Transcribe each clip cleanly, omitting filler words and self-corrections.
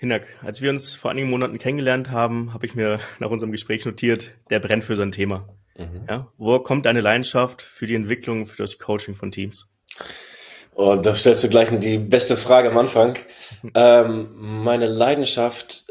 Hinak, als wir uns vor einigen Monaten kennengelernt haben, habe ich mir nach unserem Gespräch notiert, der brennt für sein Thema. Ja? Woher kommt deine Leidenschaft für die Entwicklung, für das Coaching von Teams? Oh, da stellst du gleich die beste Frage am Anfang. Meine Leidenschaft,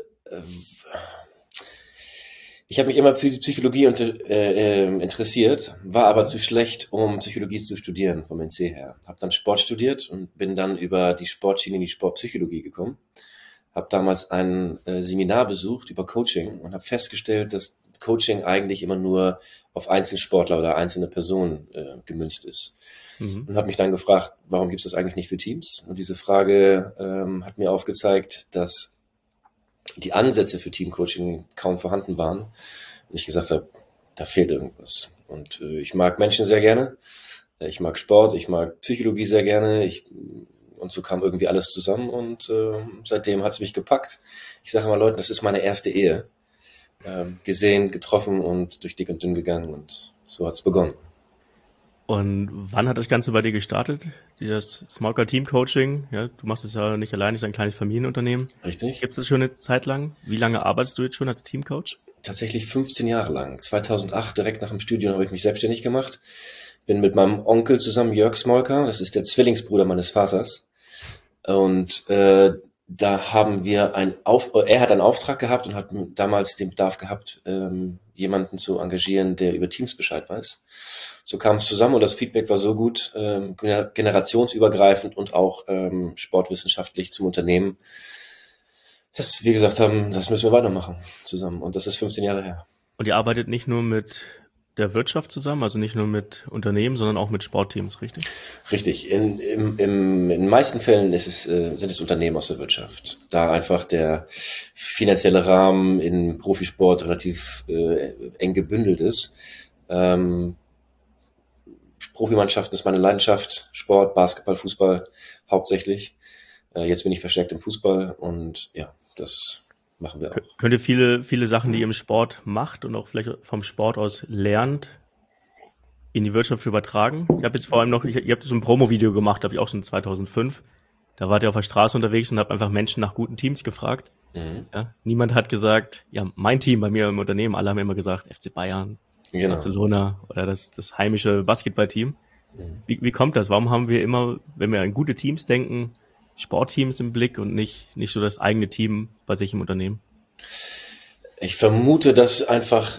ich habe mich immer für die Psychologie interessiert, war aber zu schlecht, um Psychologie zu studieren vom NC her. Habe dann Sport studiert und bin dann über die Sportschiene in die Sportpsychologie gekommen. Habe damals ein Seminar besucht über Coaching und habe festgestellt, dass Coaching eigentlich immer nur auf Einzelsportler oder einzelne Personen gemünzt ist. Und habe mich dann gefragt, warum gibt es das eigentlich nicht für Teams? Und diese Frage hat mir aufgezeigt, dass die Ansätze für Teamcoaching kaum vorhanden waren. Und ich gesagt habe, da fehlt irgendwas. Und ich mag Menschen sehr gerne. Ich mag Sport, ich mag Psychologie sehr gerne. Und so kam irgendwie alles zusammen und seitdem hat es mich gepackt. Ich sage mal Leuten, das ist meine erste Ehe. Gesehen, getroffen und durch dick und dünn gegangen und so hat es begonnen. Und wann hat das Ganze bei dir gestartet? Das Smoker Team Coaching, ja, du machst es ja nicht allein, ist ein kleines Familienunternehmen. Richtig. Gibt es das schon eine Zeit lang? Wie lange arbeitest du jetzt schon als Teamcoach? Tatsächlich 15 Jahre lang. 2008, direkt nach dem Studium, habe ich mich selbstständig gemacht. Bin mit meinem Onkel zusammen, Jörg Smolka, das ist der Zwillingsbruder meines Vaters. Und da haben wir er hat einen Auftrag gehabt und hat damals den Bedarf gehabt, jemanden zu engagieren, der über Teams Bescheid weiß. So kam es zusammen und das Feedback war so gut, generationsübergreifend und auch sportwissenschaftlich zum Unternehmen, dass wir gesagt haben, das müssen wir weitermachen zusammen. Und das ist 15 Jahre her. Und ihr arbeitet nicht nur mit der Wirtschaft zusammen, also nicht nur mit Unternehmen, sondern auch mit Sportteams, richtig? Richtig. In den meisten Fällen sind es Unternehmen aus der Wirtschaft, da einfach der finanzielle Rahmen in Profisport relativ eng gebündelt ist. Profimannschaften ist meine Leidenschaft, Sport, Basketball, Fußball hauptsächlich. Jetzt bin ich verstärkt im Fußball und ja, das machen wir auch. Könnt ihr viele Sachen, die ihr im Sport macht und auch vielleicht vom Sport aus lernt, in die Wirtschaft übertragen? Ich habe jetzt vor allem noch, ihr habt so ein Promo-Video gemacht, habe ich auch schon 2005. Da wart ihr auf der Straße unterwegs und habt einfach Menschen nach guten Teams gefragt. Ja, niemand hat gesagt, ja, mein Team bei mir im Unternehmen, alle haben immer gesagt, FC Bayern, Genau. Barcelona oder das heimische Basketballteam. Wie kommt das? Warum haben wir immer, wenn wir an gute Teams denken, Sportteams im Blick und nicht so das eigene Team bei sich im Unternehmen? Ich vermute, dass einfach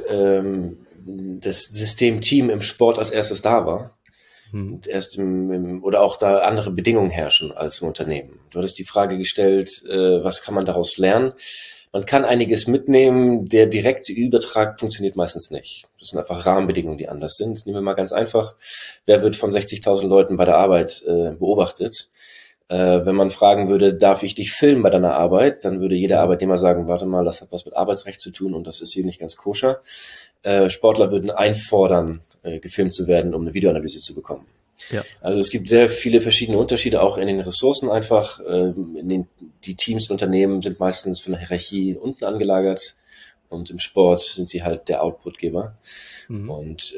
das System Team im Sport als erstes da war. Und erst oder auch da andere Bedingungen herrschen als im Unternehmen. Du hattest die Frage gestellt, was kann man daraus lernen? Man kann einiges mitnehmen, der direkte Übertrag funktioniert meistens nicht. Das sind einfach Rahmenbedingungen, die anders sind. Nehmen wir mal ganz einfach, wer wird von 60.000 Leuten bei der Arbeit beobachtet? Wenn man fragen würde, darf ich dich filmen bei deiner Arbeit, dann würde jeder Arbeitnehmer sagen, warte mal, das hat was mit Arbeitsrecht zu tun und das ist hier nicht ganz koscher. Sportler würden einfordern, gefilmt zu werden, um eine Videoanalyse zu bekommen. Ja. Also es gibt sehr viele verschiedene Unterschiede, auch in den Ressourcen einfach. Die Teams und Unternehmen sind meistens von der Hierarchie unten angelagert und im Sport sind sie halt der Outputgeber. Und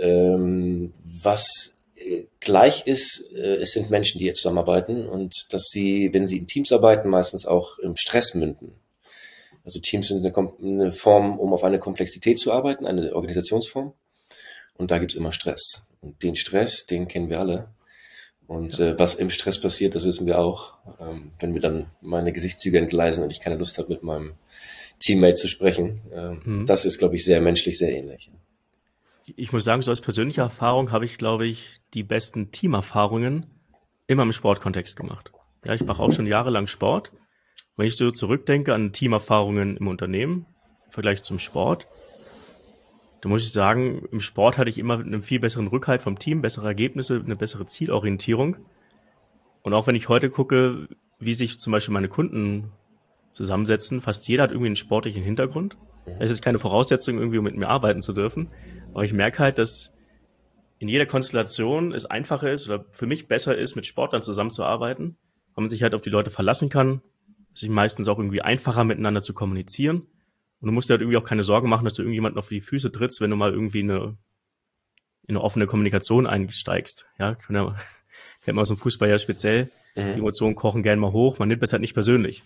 was gleich ist, es sind Menschen, die hier zusammenarbeiten und dass sie, wenn sie in Teams arbeiten, meistens auch im Stress münden. Also Teams sind eine Form, um auf eine Komplexität zu arbeiten, eine Organisationsform. Und da gibt's immer Stress. Und den Stress, den kennen wir alle. Und was im Stress passiert, das wissen wir auch. Wenn mir dann meine Gesichtszüge entgleisen und ich keine Lust habe, mit meinem Teammate zu sprechen. Das ist, glaube ich, sehr menschlich, sehr ähnlich. Ich muss sagen, so als persönliche Erfahrung habe ich, glaube ich, die besten Teamerfahrungen immer im Sportkontext gemacht. Ja, ich mache auch schon jahrelang Sport. Wenn ich so zurückdenke an Teamerfahrungen im Unternehmen im Vergleich zum Sport, da muss ich sagen, im Sport hatte ich immer einen viel besseren Rückhalt vom Team, bessere Ergebnisse, eine bessere Zielorientierung. Und auch wenn ich heute gucke, wie sich zum Beispiel meine Kunden zusammensetzen, fast jeder hat irgendwie einen sportlichen Hintergrund. Es ist keine Voraussetzung, irgendwie um mit mir arbeiten zu dürfen. Aber ich merke halt, dass in jeder Konstellation es einfacher ist oder für mich besser ist, mit Sportlern zusammenzuarbeiten, weil man sich halt auf die Leute verlassen kann, sich meistens auch irgendwie einfacher miteinander zu kommunizieren. Und du musst dir halt irgendwie auch keine Sorgen machen, dass du irgendjemanden auf die Füße trittst, wenn du mal irgendwie in eine offene Kommunikation einsteigst. Ja, kennt man aus dem Fußball ja speziell. Die Emotionen kochen gerne mal hoch. Man nimmt das halt nicht persönlich.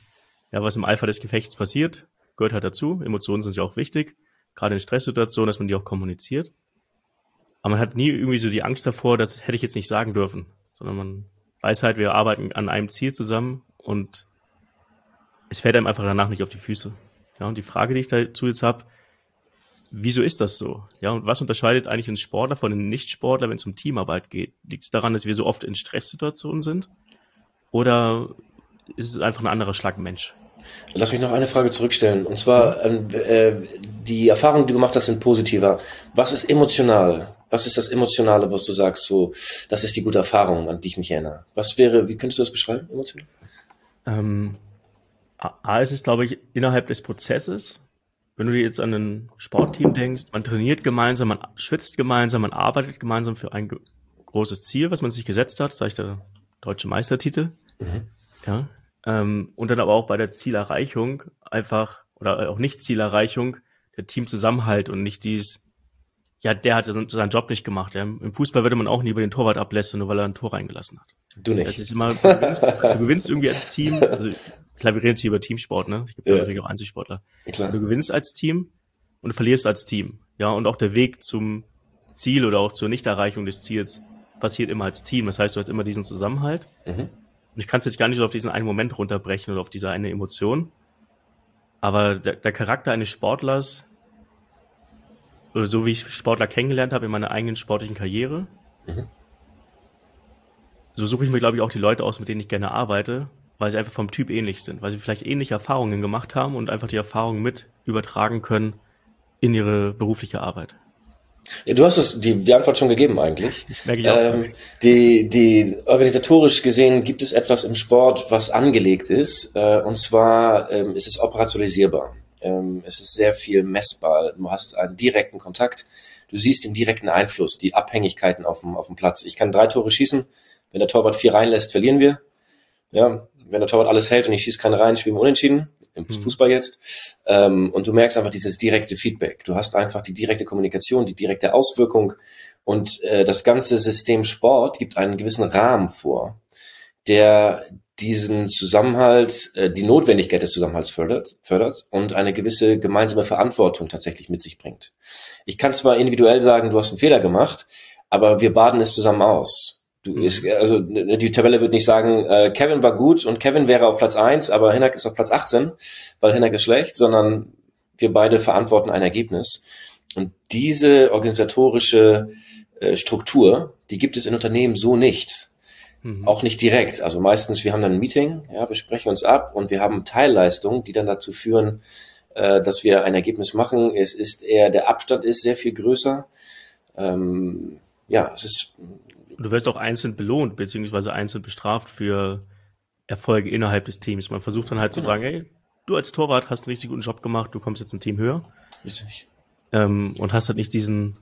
ja, was im Eifer des Gefechts passiert, gehört halt dazu. Emotionen sind ja auch wichtig, gerade in Stresssituationen, dass man die auch kommuniziert. Aber man hat nie irgendwie so die Angst davor, das hätte ich jetzt nicht sagen dürfen, sondern man weiß halt, wir arbeiten an einem Ziel zusammen und es fällt einem einfach danach nicht auf die Füße. Ja, und die Frage, die ich dazu jetzt habe, wieso ist das so? Ja, und was unterscheidet eigentlich einen Sportler von einem Nichtsportler, wenn es um Teamarbeit geht? Liegt es daran, dass wir so oft in Stresssituationen sind? Oder ist es einfach ein anderer Schlag Mensch? Lass mich noch eine Frage zurückstellen. Und zwar, die Erfahrungen, die du gemacht hast, sind positiver. Was ist emotional? Was ist das Emotionale, was du sagst, so, das ist die gute Erfahrung, an die ich mich erinnere? Wie könntest du das beschreiben, emotional? ist es, glaube ich, innerhalb des Prozesses. Wenn du dir jetzt an ein Sportteam denkst, man trainiert gemeinsam, man schwitzt gemeinsam, man arbeitet gemeinsam für ein großes Ziel, was man sich gesetzt hat, sage ich der deutsche Meistertitel. Ja. Und dann aber auch bei der Zielerreichung einfach, oder auch Nicht-Zielerreichung, der Teamzusammenhalt und nicht ja, der hat seinen Job nicht gemacht. Ja. Im Fußball würde man auch nie über den Torwart ablästern, nur weil er ein Tor reingelassen hat. Du nicht. Das ist immer, du gewinnst irgendwie als Team, also klar, wir reden jetzt hier über Teamsport, ne? Es gibt ja natürlich auch Einzelsportler. Ja, klar. Du gewinnst als Team und du verlierst als Team. Ja, und auch der Weg zum Ziel oder auch zur Nichterreichung des Ziels passiert immer als Team. Das heißt, du hast immer diesen Zusammenhalt. Und ich kann es jetzt gar nicht so auf diesen einen Moment runterbrechen oder auf diese eine Emotion. Aber der Charakter eines Sportlers, oder so wie ich Sportler kennengelernt habe in meiner eigenen sportlichen Karriere, so suche ich mir, glaube ich, auch die Leute aus, mit denen ich gerne arbeite, weil sie einfach vom Typ ähnlich sind, weil sie vielleicht ähnliche Erfahrungen gemacht haben und einfach die Erfahrungen mit übertragen können in ihre berufliche Arbeit. Ja, du hast die Antwort schon gegeben eigentlich. Ich merke ja auch. Die organisatorisch gesehen gibt es etwas im Sport, was angelegt ist, und zwar ist es operationalisierbar. Es ist sehr viel messbar. Du hast einen direkten Kontakt. Du siehst den direkten Einfluss, die Abhängigkeiten auf dem Platz. Ich kann 3 Tore schießen. Wenn der Torwart 4 reinlässt, verlieren wir. Ja, wenn der Torwart alles hält und ich schieße keinen rein, spielen wir unentschieden. Im Fußball jetzt. Und du merkst einfach dieses direkte Feedback. Du hast einfach die direkte Kommunikation, die direkte Auswirkung. Und das ganze System Sport gibt einen gewissen Rahmen vor, der diesen Zusammenhalt, die Notwendigkeit des Zusammenhalts fördert und eine gewisse gemeinsame Verantwortung tatsächlich mit sich bringt. Ich kann zwar individuell sagen, du hast einen Fehler gemacht, aber wir baden es zusammen aus. Also die Tabelle wird nicht sagen, Kevin war gut und Kevin wäre auf Platz 1, aber Hinak ist auf Platz 18, weil Hinak ist schlecht, sondern wir beide verantworten ein Ergebnis. Und diese organisatorische Struktur, die gibt es in Unternehmen so nicht. Auch nicht direkt. Also meistens, wir haben dann ein Meeting, ja, wir sprechen uns ab und wir haben Teilleistungen, die dann dazu führen, dass wir ein Ergebnis machen. Es ist eher, der Abstand ist sehr viel größer. Es ist. Du wirst auch einzeln belohnt, beziehungsweise einzeln bestraft für Erfolge innerhalb des Teams. Man versucht dann halt zu sagen, hey, du als Torwart hast einen richtig guten Job gemacht, du kommst jetzt ein Team höher. Richtig. Und hast halt nicht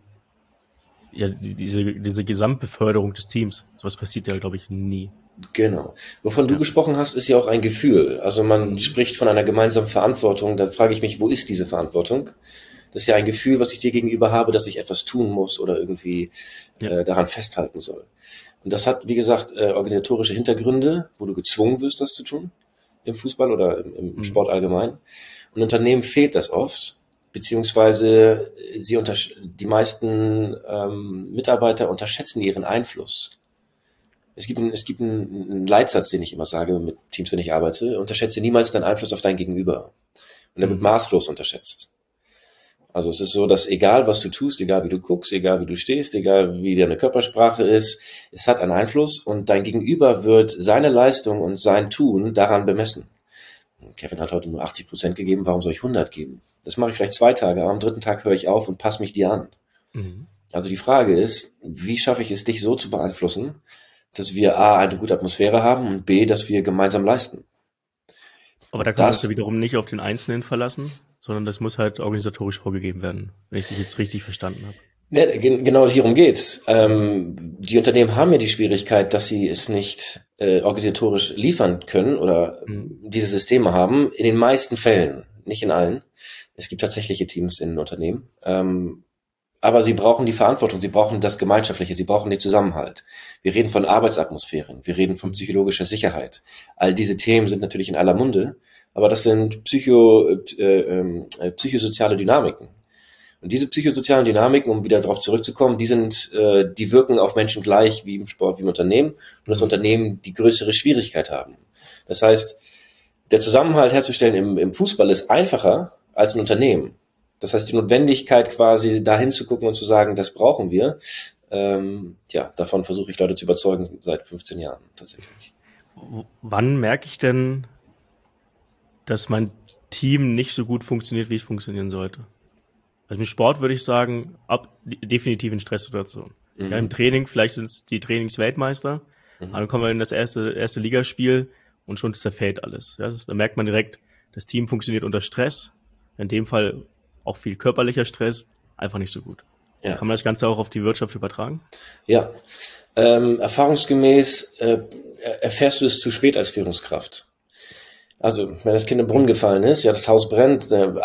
diese Gesamtbeförderung des Teams. Sowas passiert ja, glaube ich, nie. Genau. Wovon du gesprochen hast, ist ja auch ein Gefühl. Also man spricht von einer gemeinsamen Verantwortung. Da frage ich mich, wo ist diese Verantwortung? Das ist ja ein Gefühl, was ich dir gegenüber habe, dass ich etwas tun muss oder irgendwie daran festhalten soll. Und das hat, wie gesagt, organisatorische Hintergründe, wo du gezwungen wirst, das zu tun, im Fußball oder im Sport allgemein. Und Unternehmen fehlt das oft, beziehungsweise die meisten Mitarbeiter unterschätzen ihren Einfluss. Es gibt einen Leitsatz, den ich immer sage mit Teams, wenn ich arbeite: Unterschätze niemals deinen Einfluss auf dein Gegenüber. Und der wird maßlos unterschätzt. Also es ist so, dass egal was du tust, egal wie du guckst, egal wie du stehst, egal wie deine Körpersprache ist, es hat einen Einfluss und dein Gegenüber wird seine Leistung und sein Tun daran bemessen. Kevin hat heute nur 80% gegeben, warum soll ich 100 geben? Das mache ich vielleicht 2 Tage, aber am 3. Tag höre ich auf und passe mich dir an. Also die Frage ist, wie schaffe ich es, dich so zu beeinflussen, dass wir A, eine gute Atmosphäre haben und B, dass wir gemeinsam leisten. Aber da kann man sich wiederum nicht auf den Einzelnen verlassen, sondern das muss halt organisatorisch vorgegeben werden, wenn ich dich jetzt richtig verstanden habe. Ja, genau hierum geht's. Die Unternehmen haben ja die Schwierigkeit, dass sie es nicht organisatorisch liefern können oder diese Systeme haben. In den meisten Fällen, nicht in allen. Es gibt tatsächliche Teams in Unternehmen. aber sie brauchen die Verantwortung, sie brauchen das Gemeinschaftliche, sie brauchen den Zusammenhalt. Wir reden von Arbeitsatmosphären, wir reden von psychologischer Sicherheit. All diese Themen sind natürlich in aller Munde, aber das sind psychosoziale Dynamiken. Und diese psychosozialen Dynamiken, um wieder darauf zurückzukommen, die wirken auf Menschen gleich wie im Sport, wie im Unternehmen. Und das Unternehmen die größere Schwierigkeit haben. Das heißt, der Zusammenhalt herzustellen im Fußball ist einfacher als ein Unternehmen. Das heißt, die Notwendigkeit quasi dahin zu gucken und zu sagen, das brauchen wir, davon versuche ich Leute zu überzeugen seit 15 Jahren tatsächlich. Wann merke ich denn, dass mein Team nicht so gut funktioniert, wie es funktionieren sollte? Also im Sport würde ich sagen, definitiv in Stresssituationen. Ja, im Training, vielleicht sind es die Trainingsweltmeister, aber dann kommen wir in das erste Ligaspiel und schon zerfällt alles. Ja, da merkt man direkt, das Team funktioniert unter Stress, in dem Fall auch viel körperlicher Stress, einfach nicht so gut. Ja. Kann man das Ganze auch auf die Wirtschaft übertragen? Ja, erfahrungsgemäß erfährst du es zu spät als Führungskraft. Also, wenn das Kind im Brunnen gefallen ist, ja, das Haus brennt,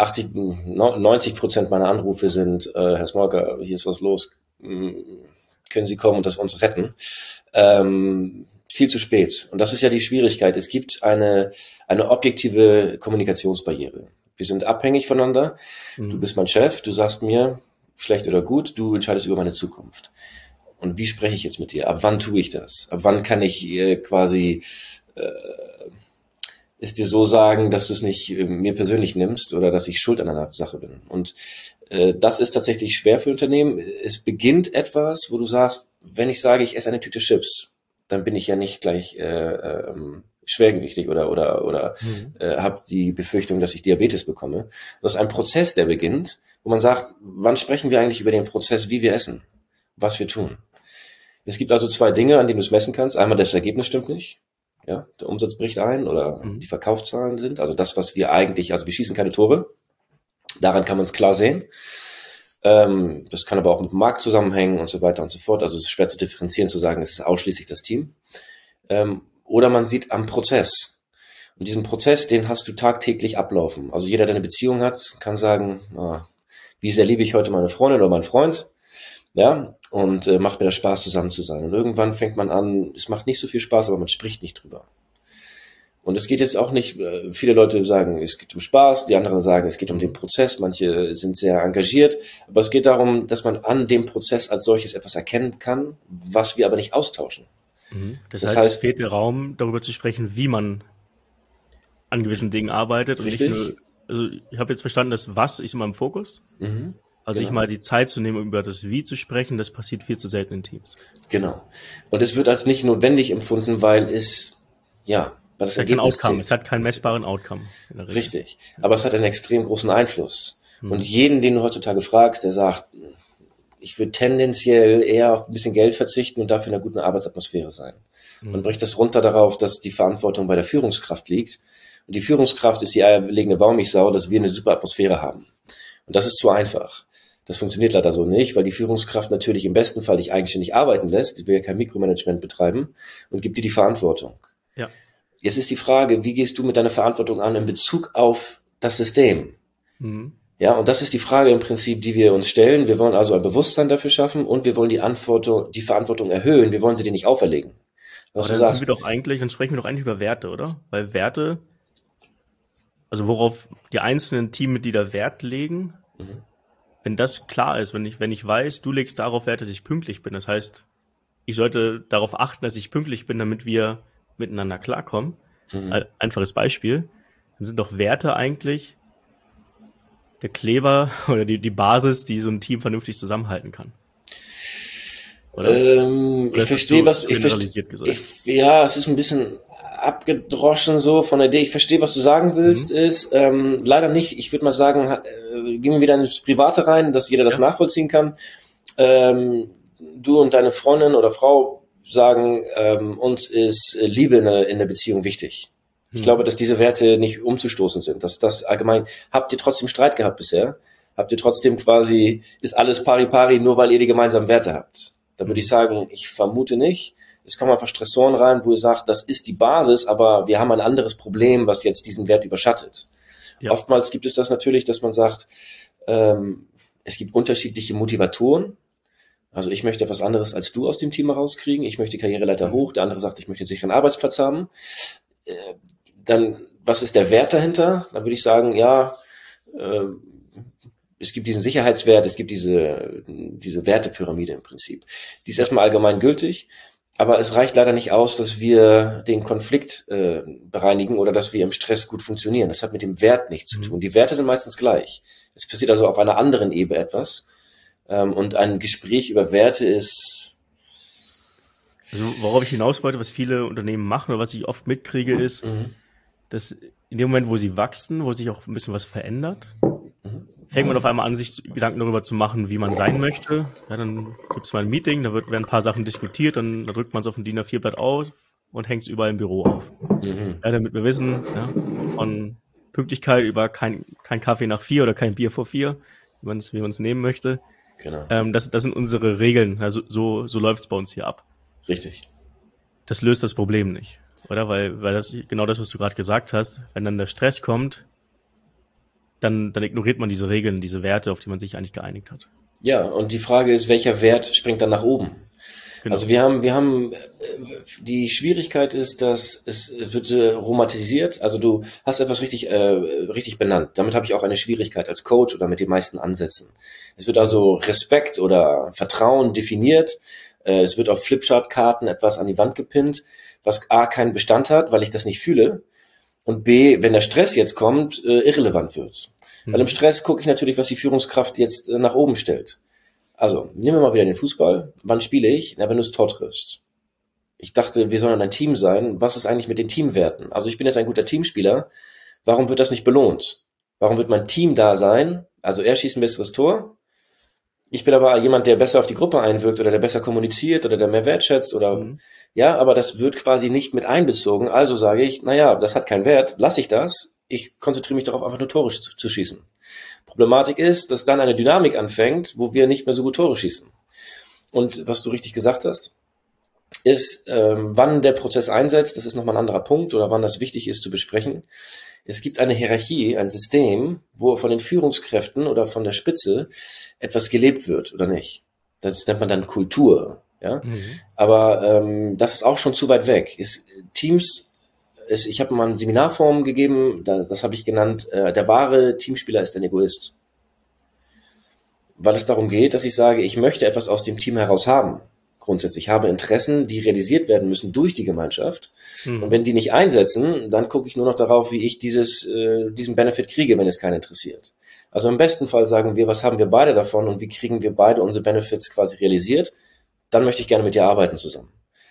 90% meiner Anrufe sind, Herr Smolker, hier ist was los, können Sie kommen und das uns retten? Viel zu spät. Und das ist ja die Schwierigkeit. Es gibt eine objektive Kommunikationsbarriere. Wir sind abhängig voneinander. Du bist mein Chef, du sagst mir, schlecht oder gut, du entscheidest über meine Zukunft. Und wie spreche ich jetzt mit dir? Ab wann tue ich das? Ab wann kann ich es dir so sagen, dass du es nicht mir persönlich nimmst oder dass ich schuld an einer Sache bin. Und das ist tatsächlich schwer für Unternehmen. Es beginnt etwas, wo du sagst, wenn ich sage, ich esse eine Tüte Chips, dann bin ich ja nicht gleich schwergewichtig oder habe die Befürchtung, dass ich Diabetes bekomme. Das ist ein Prozess, der beginnt, wo man sagt, wann sprechen wir eigentlich über den Prozess, wie wir essen, was wir tun. Es gibt also zwei Dinge, an denen du es messen kannst. Einmal, das Ergebnis stimmt nicht. Ja, der Umsatz bricht ein oder die Verkaufszahlen sind, also das, was wir eigentlich, also wir schießen keine Tore, daran kann man es klar sehen. Das kann aber auch mit dem Markt zusammenhängen und so weiter und so fort, also es ist schwer zu differenzieren, zu sagen, es ist ausschließlich das Team. Oder man sieht am Prozess. Und diesen Prozess, den hast du tagtäglich ablaufen. Also jeder, der eine Beziehung hat, kann sagen, wie sehr liebe ich heute meine Freundin oder meinen Freund, ja, und macht mir das Spaß, zusammen zu sein. Und irgendwann fängt man an, es macht nicht so viel Spaß, aber man spricht nicht drüber. Und es geht jetzt auch nicht, viele Leute sagen, es geht um Spaß, die anderen sagen, es geht um den Prozess, manche sind sehr engagiert, aber es geht darum, dass man an dem Prozess als solches etwas erkennen kann, was wir aber nicht austauschen. Das heißt, es fehlt der Raum, darüber zu sprechen, wie man an gewissen Dingen arbeitet. Und richtig. Nicht nur, also ich habe jetzt verstanden, das Was ist immer im Fokus. Also sich mal die Zeit zu nehmen, um über das Wie zu sprechen, das passiert viel zu selten in Teams. Genau. Und es wird als nicht notwendig empfunden, weil es das Ergebnis zählt. Es hat keinen messbaren Outcome. Richtig. Aber es hat einen extrem großen Einfluss. Und jeden, den du heutzutage fragst, der sagt, ich würde tendenziell eher auf ein bisschen Geld verzichten und dafür in einer guten Arbeitsatmosphäre sein. Man bricht das runter darauf, dass die Verantwortung bei der Führungskraft liegt. Und die Führungskraft ist die eierlegende Wollmilchsau, dass wir eine super Atmosphäre haben. Und das ist zu einfach. Das funktioniert leider so nicht, weil die Führungskraft natürlich im besten Fall dich eigenständig arbeiten lässt, die will ja kein Mikromanagement betreiben und gibt dir die Verantwortung. Ja. Jetzt ist die Frage, wie gehst du mit deiner Verantwortung an in Bezug auf das System? Ja, und das ist die Frage im Prinzip, die wir uns stellen. Wir wollen also ein Bewusstsein dafür schaffen und wir wollen die Verantwortung erhöhen. Wir wollen sie dir nicht auferlegen. Aber dann sprechen wir doch eigentlich über Werte, oder? Weil Werte, also worauf die einzelnen Teammitglieder Wert legen, wenn das klar ist, wenn ich weiß, du legst darauf Wert, dass ich pünktlich bin, das heißt, ich sollte darauf achten, dass ich pünktlich bin, damit wir miteinander klarkommen. Einfaches Beispiel. Dann sind doch Werte eigentlich der Kleber oder die Basis, die so ein Team vernünftig zusammenhalten kann. Ich verstehe, es ist ein bisschen abgedroschen so von der Idee. Ich verstehe, was du sagen willst, ist leider nicht. Ich würde mal sagen, gehen wir wieder ins Private rein, dass jeder das nachvollziehen kann. Du und deine Freundin oder Frau sagen, uns ist Liebe in der Beziehung wichtig. Ich glaube, dass diese Werte nicht umzustoßen sind. Dass das allgemein, habt ihr trotzdem Streit gehabt bisher? Habt ihr trotzdem quasi, ist alles pari-pari, nur weil ihr die gemeinsamen Werte habt? Da würde ich sagen, ich vermute nicht. Es kommen einfach Stressoren rein, wo ihr sagt, das ist die Basis, aber wir haben ein anderes Problem, was jetzt diesen Wert überschattet. Ja. Oftmals gibt es das natürlich, dass man sagt, Es gibt unterschiedliche Motivatoren. Also ich möchte etwas anderes als du aus dem Team herauskriegen. Ich möchte Karriereleiter hoch. Der andere sagt, ich möchte einen sicheren Arbeitsplatz haben. Dann, was ist der Wert dahinter? Dann würde ich sagen, ja, es gibt diesen Sicherheitswert, es gibt diese Wertepyramide im Prinzip. Die ist erstmal allgemein gültig, aber es reicht leider nicht aus, dass wir den Konflikt bereinigen oder dass wir im Stress gut funktionieren. Das hat mit dem Wert nichts zu tun. Die Werte sind meistens gleich. Es passiert also auf einer anderen Ebene etwas. Und ein Gespräch über Werte ist... Also worauf ich hinaus wollte, was viele Unternehmen machen oder was ich oft mitkriege, ist, dass in dem Moment, wo sie wachsen, wo sich auch ein bisschen was verändert, fängt man auf einmal an, sich Gedanken darüber zu machen, wie man sein möchte. Ja, dann gibt es mal ein Meeting, da werden ein paar Sachen diskutiert, dann drückt man es auf ein DIN A4-Blatt aus und hängt es überall im Büro auf. Ja, damit wir wissen, ja, von Pünktlichkeit über kein Kaffee nach 4 oder kein Bier vor 4, wie man es nehmen möchte. Genau. Das sind unsere Regeln. Also so läuft es bei uns hier ab. Richtig. Das löst das Problem nicht, oder? Weil das genau das, was du gerade gesagt hast, wenn dann der Stress kommt, dann ignoriert man diese Regeln, diese Werte, auf die man sich eigentlich geeinigt hat. Ja, und die Frage ist, welcher Wert springt dann nach oben? Genau. Also wir haben die Schwierigkeit ist, dass es wird romantisiert. Also du hast etwas richtig benannt. Damit habe ich auch eine Schwierigkeit als Coach oder mit den meisten Ansätzen. Es wird also Respekt oder Vertrauen definiert. Es wird auf Flipchart-Karten etwas an die Wand gepinnt, was A keinen Bestand hat, weil ich das nicht fühle. Und B, wenn der Stress jetzt kommt, irrelevant wird. Weil im Stress gucke ich natürlich, was die Führungskraft jetzt nach oben stellt. Also, nehmen wir mal wieder den Fußball. Wann spiele ich? Na, wenn du das Tor triffst. Ich dachte, wir sollen ein Team sein. Was ist eigentlich mit den Teamwerten? Also ich bin jetzt ein guter Teamspieler. Warum wird das nicht belohnt? Warum wird mein Team da sein? Also er schießt ein besseres Tor. Ich bin aber jemand, der besser auf die Gruppe einwirkt oder der besser kommuniziert oder der mehr wertschätzt oder ja, aber das wird quasi nicht mit einbezogen. Also sage ich, naja, das hat keinen Wert, lasse ich das. Ich konzentriere mich darauf, einfach nur Tore zu schießen. Problematik ist, dass dann eine Dynamik anfängt, wo wir nicht mehr so gut Tore schießen. Und was du richtig gesagt hast, ist, wann der Prozess einsetzt, das ist nochmal ein anderer Punkt oder wann das wichtig ist zu besprechen. Es gibt eine Hierarchie, ein System, wo von den Führungskräften oder von der Spitze etwas gelebt wird oder nicht. Das nennt man dann Kultur. Ja, aber das ist auch schon zu weit weg. Ich habe mal eine Seminarform gegeben, das habe ich genannt, der wahre Teamspieler ist ein Egoist. Weil es darum geht, dass ich sage, ich möchte etwas aus dem Team heraus haben. Grundsätzlich habe Interessen, die realisiert werden müssen durch die Gemeinschaft. Und wenn die nicht einsetzen, dann gucke ich nur noch darauf, wie ich diesen Benefit kriege, wenn es keinen interessiert. Also im besten Fall sagen wir, was haben wir beide davon und wie kriegen wir beide unsere Benefits quasi realisiert? Dann möchte ich gerne mit dir arbeiten zusammen.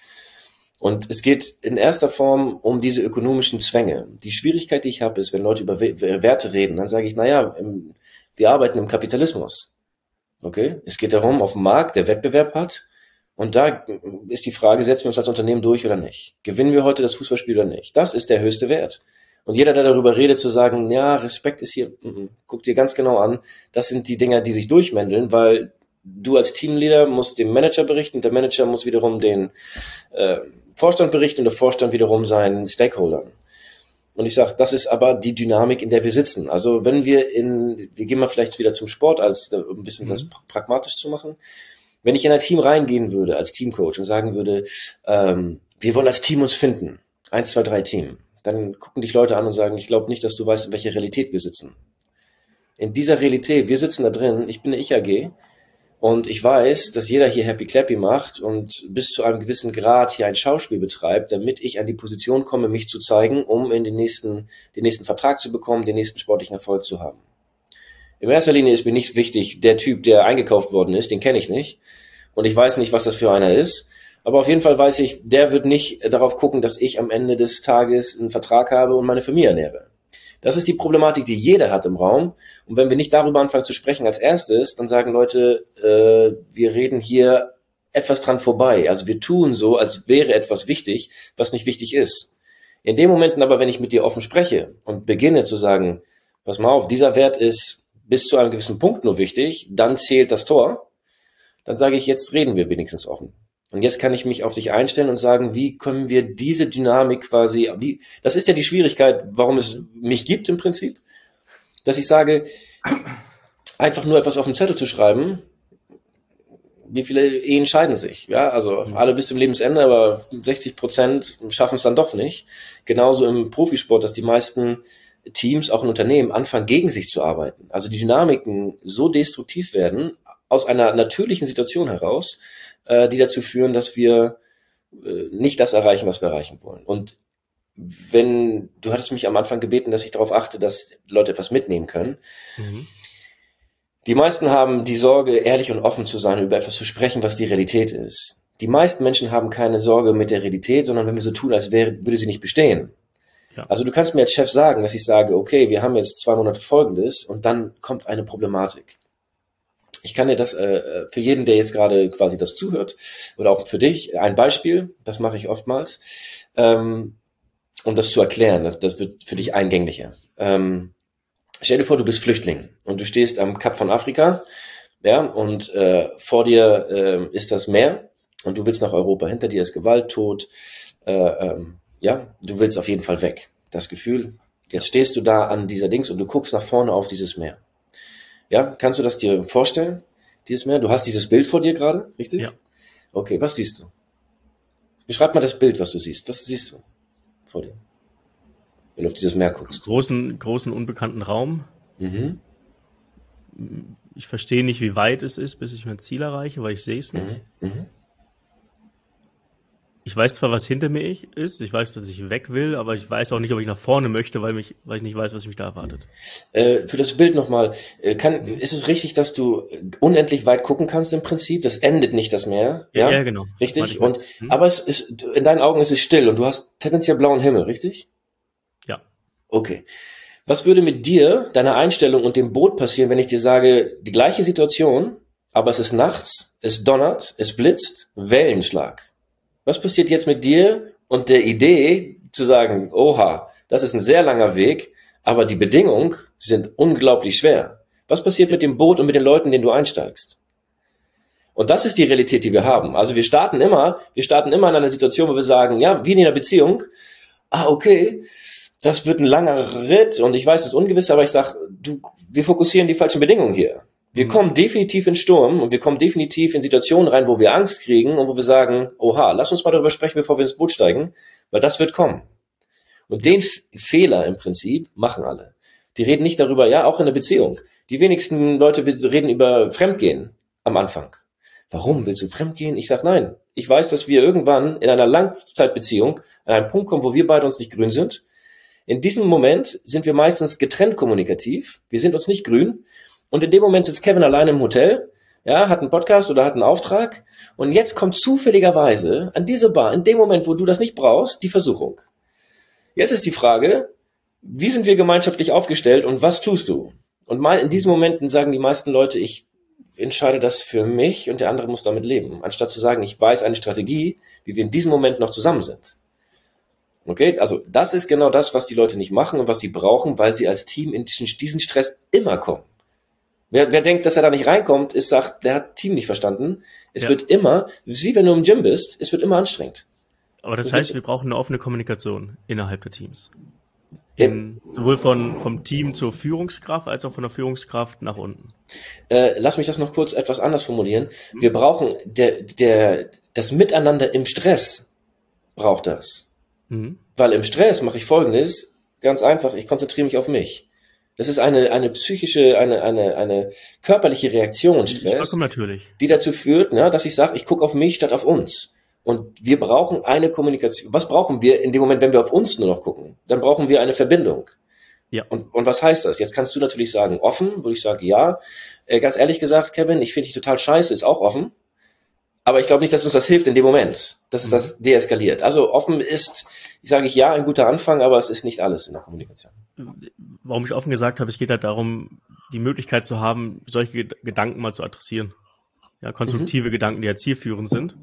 Und es geht in erster Form um diese ökonomischen Zwänge. Die Schwierigkeit, die ich habe, ist, wenn Leute über Werte reden, dann sage ich, naja, wir arbeiten im Kapitalismus. Okay? Es geht darum, auf dem Markt, der Wettbewerb hat. Und da ist die Frage, setzen wir uns als Unternehmen durch oder nicht? Gewinnen wir heute das Fußballspiel oder nicht? Das ist der höchste Wert. Und jeder, der darüber redet, zu sagen, ja, Respekt ist hier, guck dir ganz genau an, das sind die Dinger, die sich durchmändeln, weil du als Teamleader musst dem Manager berichten, der Manager muss wiederum den Vorstand berichten und der Vorstand wiederum seinen Stakeholdern. Und ich sage, das ist aber die Dynamik, in der wir sitzen. Also wenn wir gehen mal vielleicht wieder zum Sport, als ein bisschen das pragmatisch zu machen. Wenn ich in ein Team reingehen würde als Teamcoach und sagen würde, wir wollen als Team uns finden, 1, 2, 3 Team, dann gucken dich Leute an und sagen, ich glaube nicht, dass du weißt, in welcher Realität wir sitzen. In dieser Realität, wir sitzen da drin, ich bin eine Ich-AG und ich weiß, dass jeder hier Happy Clappy macht und bis zu einem gewissen Grad hier ein Schauspiel betreibt, damit ich an die Position komme, mich zu zeigen, um in den nächsten Vertrag zu bekommen, den nächsten sportlichen Erfolg zu haben. In erster Linie ist mir nicht wichtig, der Typ, der eingekauft worden ist, den kenne ich nicht. Und ich weiß nicht, was das für einer ist. Aber auf jeden Fall weiß ich, der wird nicht darauf gucken, dass ich am Ende des Tages einen Vertrag habe und meine Familie ernähre. Das ist die Problematik, die jeder hat im Raum. Und wenn wir nicht darüber anfangen zu sprechen als erstes, dann sagen Leute, wir reden hier etwas dran vorbei. Also wir tun so, als wäre etwas wichtig, was nicht wichtig ist. In den Momenten aber, wenn ich mit dir offen spreche und beginne zu sagen, pass mal auf, dieser Wert ist bis zu einem gewissen Punkt nur wichtig, dann zählt das Tor, dann sage ich, jetzt reden wir wenigstens offen. Und jetzt kann ich mich auf dich einstellen und sagen, wie können wir diese Dynamik quasi, das ist ja die Schwierigkeit, warum es mich gibt im Prinzip, dass ich sage, einfach nur etwas auf den Zettel zu schreiben, wie viele Ehen scheiden sich? Ja, also alle bis zum Lebensende, aber 60% schaffen es dann doch nicht. Genauso im Profisport, dass die meisten Teams, auch in Unternehmen, anfangen, gegen sich zu arbeiten. Also die Dynamiken so destruktiv werden, aus einer natürlichen Situation heraus, die dazu führen, dass wir nicht das erreichen, was wir erreichen wollen. Und wenn, du hattest mich am Anfang gebeten, dass ich darauf achte, dass Leute etwas mitnehmen können. Mhm. Die meisten haben die Sorge, ehrlich und offen zu sein und über etwas zu sprechen, was die Realität ist. Die meisten Menschen haben keine Sorge mit der Realität, sondern wenn wir so tun, als würde sie nicht bestehen. Ja. Also du kannst mir als Chef sagen, dass ich sage, okay, wir haben jetzt 2 Monate Folgendes und dann kommt eine Problematik. Ich kann dir das für jeden, der jetzt gerade quasi das zuhört, oder auch für dich, ein Beispiel, das mache ich oftmals, um das zu erklären. Das wird für dich eingänglicher. Stell dir vor, du bist Flüchtling und du stehst am Kap von Afrika, ja, und vor dir ist das Meer und du willst nach Europa. Hinter dir ist Gewalt, Tod, ja, du willst auf jeden Fall weg. Das Gefühl, jetzt stehst du da an dieser Dings und du guckst nach vorne auf dieses Meer. Ja, kannst du das dir vorstellen, dieses Meer? Du hast dieses Bild vor dir gerade, richtig? Ja. Okay, was siehst du? Beschreib mal das Bild, was du siehst. Was siehst du vor dir, wenn du auf dieses Meer guckst? Großen, unbekannten Raum. Mhm. Ich verstehe nicht, wie weit es ist, bis ich mein Ziel erreiche, weil ich sehe es nicht. Mhm. Ich weiß zwar, was hinter mir ist, ich weiß, dass ich weg will, aber ich weiß auch nicht, ob ich nach vorne möchte, weil ich nicht weiß, was mich da erwartet. Für das Bild nochmal, ist es richtig, dass du unendlich weit gucken kannst im Prinzip? Das endet nicht das Meer? Ja, genau. Richtig? Und, aber es ist, in deinen Augen ist es still und du hast tendenziell blauen Himmel, richtig? Ja. Okay. Was würde mit dir, deiner Einstellung und dem Boot passieren, wenn ich dir sage, die gleiche Situation, aber es ist nachts, es donnert, es blitzt, Wellenschlag? Was passiert jetzt mit dir und der Idee zu sagen, oha, das ist ein sehr langer Weg, aber die Bedingungen sind unglaublich schwer. Was passiert mit dem Boot und mit den Leuten, in denen du einsteigst? Und das ist die Realität, die wir haben. Also wir starten immer in einer Situation, wo wir sagen, ja, wie in einer Beziehung, okay, das wird ein langer Ritt und ich weiß, es ist ungewiss, aber ich sag, wir fokussieren die falschen Bedingungen hier. Wir kommen definitiv in Sturm und wir kommen definitiv in Situationen rein, wo wir Angst kriegen und wo wir sagen, oha, lass uns mal darüber sprechen, bevor wir ins Boot steigen, weil das wird kommen. Und den Fehler im Prinzip machen alle. Die reden nicht darüber, ja, auch in der Beziehung. Die wenigsten Leute reden über Fremdgehen am Anfang. Warum willst du fremdgehen? Ich sag nein. Ich weiß, dass wir irgendwann in einer Langzeitbeziehung an einen Punkt kommen, wo wir beide uns nicht grün sind. In diesem Moment sind wir meistens getrennt kommunikativ. Wir sind uns nicht grün. Und in dem Moment sitzt Kevin alleine im Hotel, ja, hat einen Podcast oder hat einen Auftrag. Und jetzt kommt zufälligerweise an diese Bar, in dem Moment, wo du das nicht brauchst, die Versuchung. Jetzt ist die Frage, wie sind wir gemeinschaftlich aufgestellt und was tust du? Und mal in diesen Momenten sagen die meisten Leute, ich entscheide das für mich und der andere muss damit leben. Anstatt zu sagen, ich weiß eine Strategie, wie wir in diesem Moment noch zusammen sind. Okay, also das ist genau das, was die Leute nicht machen und was sie brauchen, weil sie als Team in diesen Stress immer kommen. Wer denkt, dass er da nicht reinkommt, sagt, der hat Team nicht verstanden. Es wird immer, es ist wie wenn du im Gym bist, es wird immer anstrengend. Aber das heißt, wir brauchen eine offene Kommunikation innerhalb der Teams. Sowohl vom Team zur Führungskraft, als auch von der Führungskraft nach unten. Lass mich das noch kurz etwas anders formulieren. Wir brauchen das Miteinander im Stress braucht das. Weil im Stress mache ich Folgendes, ganz einfach, ich konzentriere mich auf mich. Das ist eine psychische, eine körperliche Reaktion, Stress, natürlich, die dazu führt, dass ich sage, ich gucke auf mich statt auf uns. Und wir brauchen eine Kommunikation. Was brauchen wir in dem Moment, wenn wir auf uns nur noch gucken? Dann brauchen wir eine Verbindung. Ja. Und was heißt das? Jetzt kannst du natürlich sagen, offen, wo ich sage, ja. Ganz ehrlich gesagt, Kevin, ich finde dich total scheiße, ist auch offen. Aber ich glaube nicht, dass uns das hilft in dem Moment, dass es das deeskaliert. Also offen ist, sage ich ja, ein guter Anfang, aber es ist nicht alles in der Kommunikation. Warum ich offen gesagt habe, es geht halt darum, die Möglichkeit zu haben, solche Gedanken mal zu adressieren. Ja, konstruktive Gedanken, die ja zielführend sind.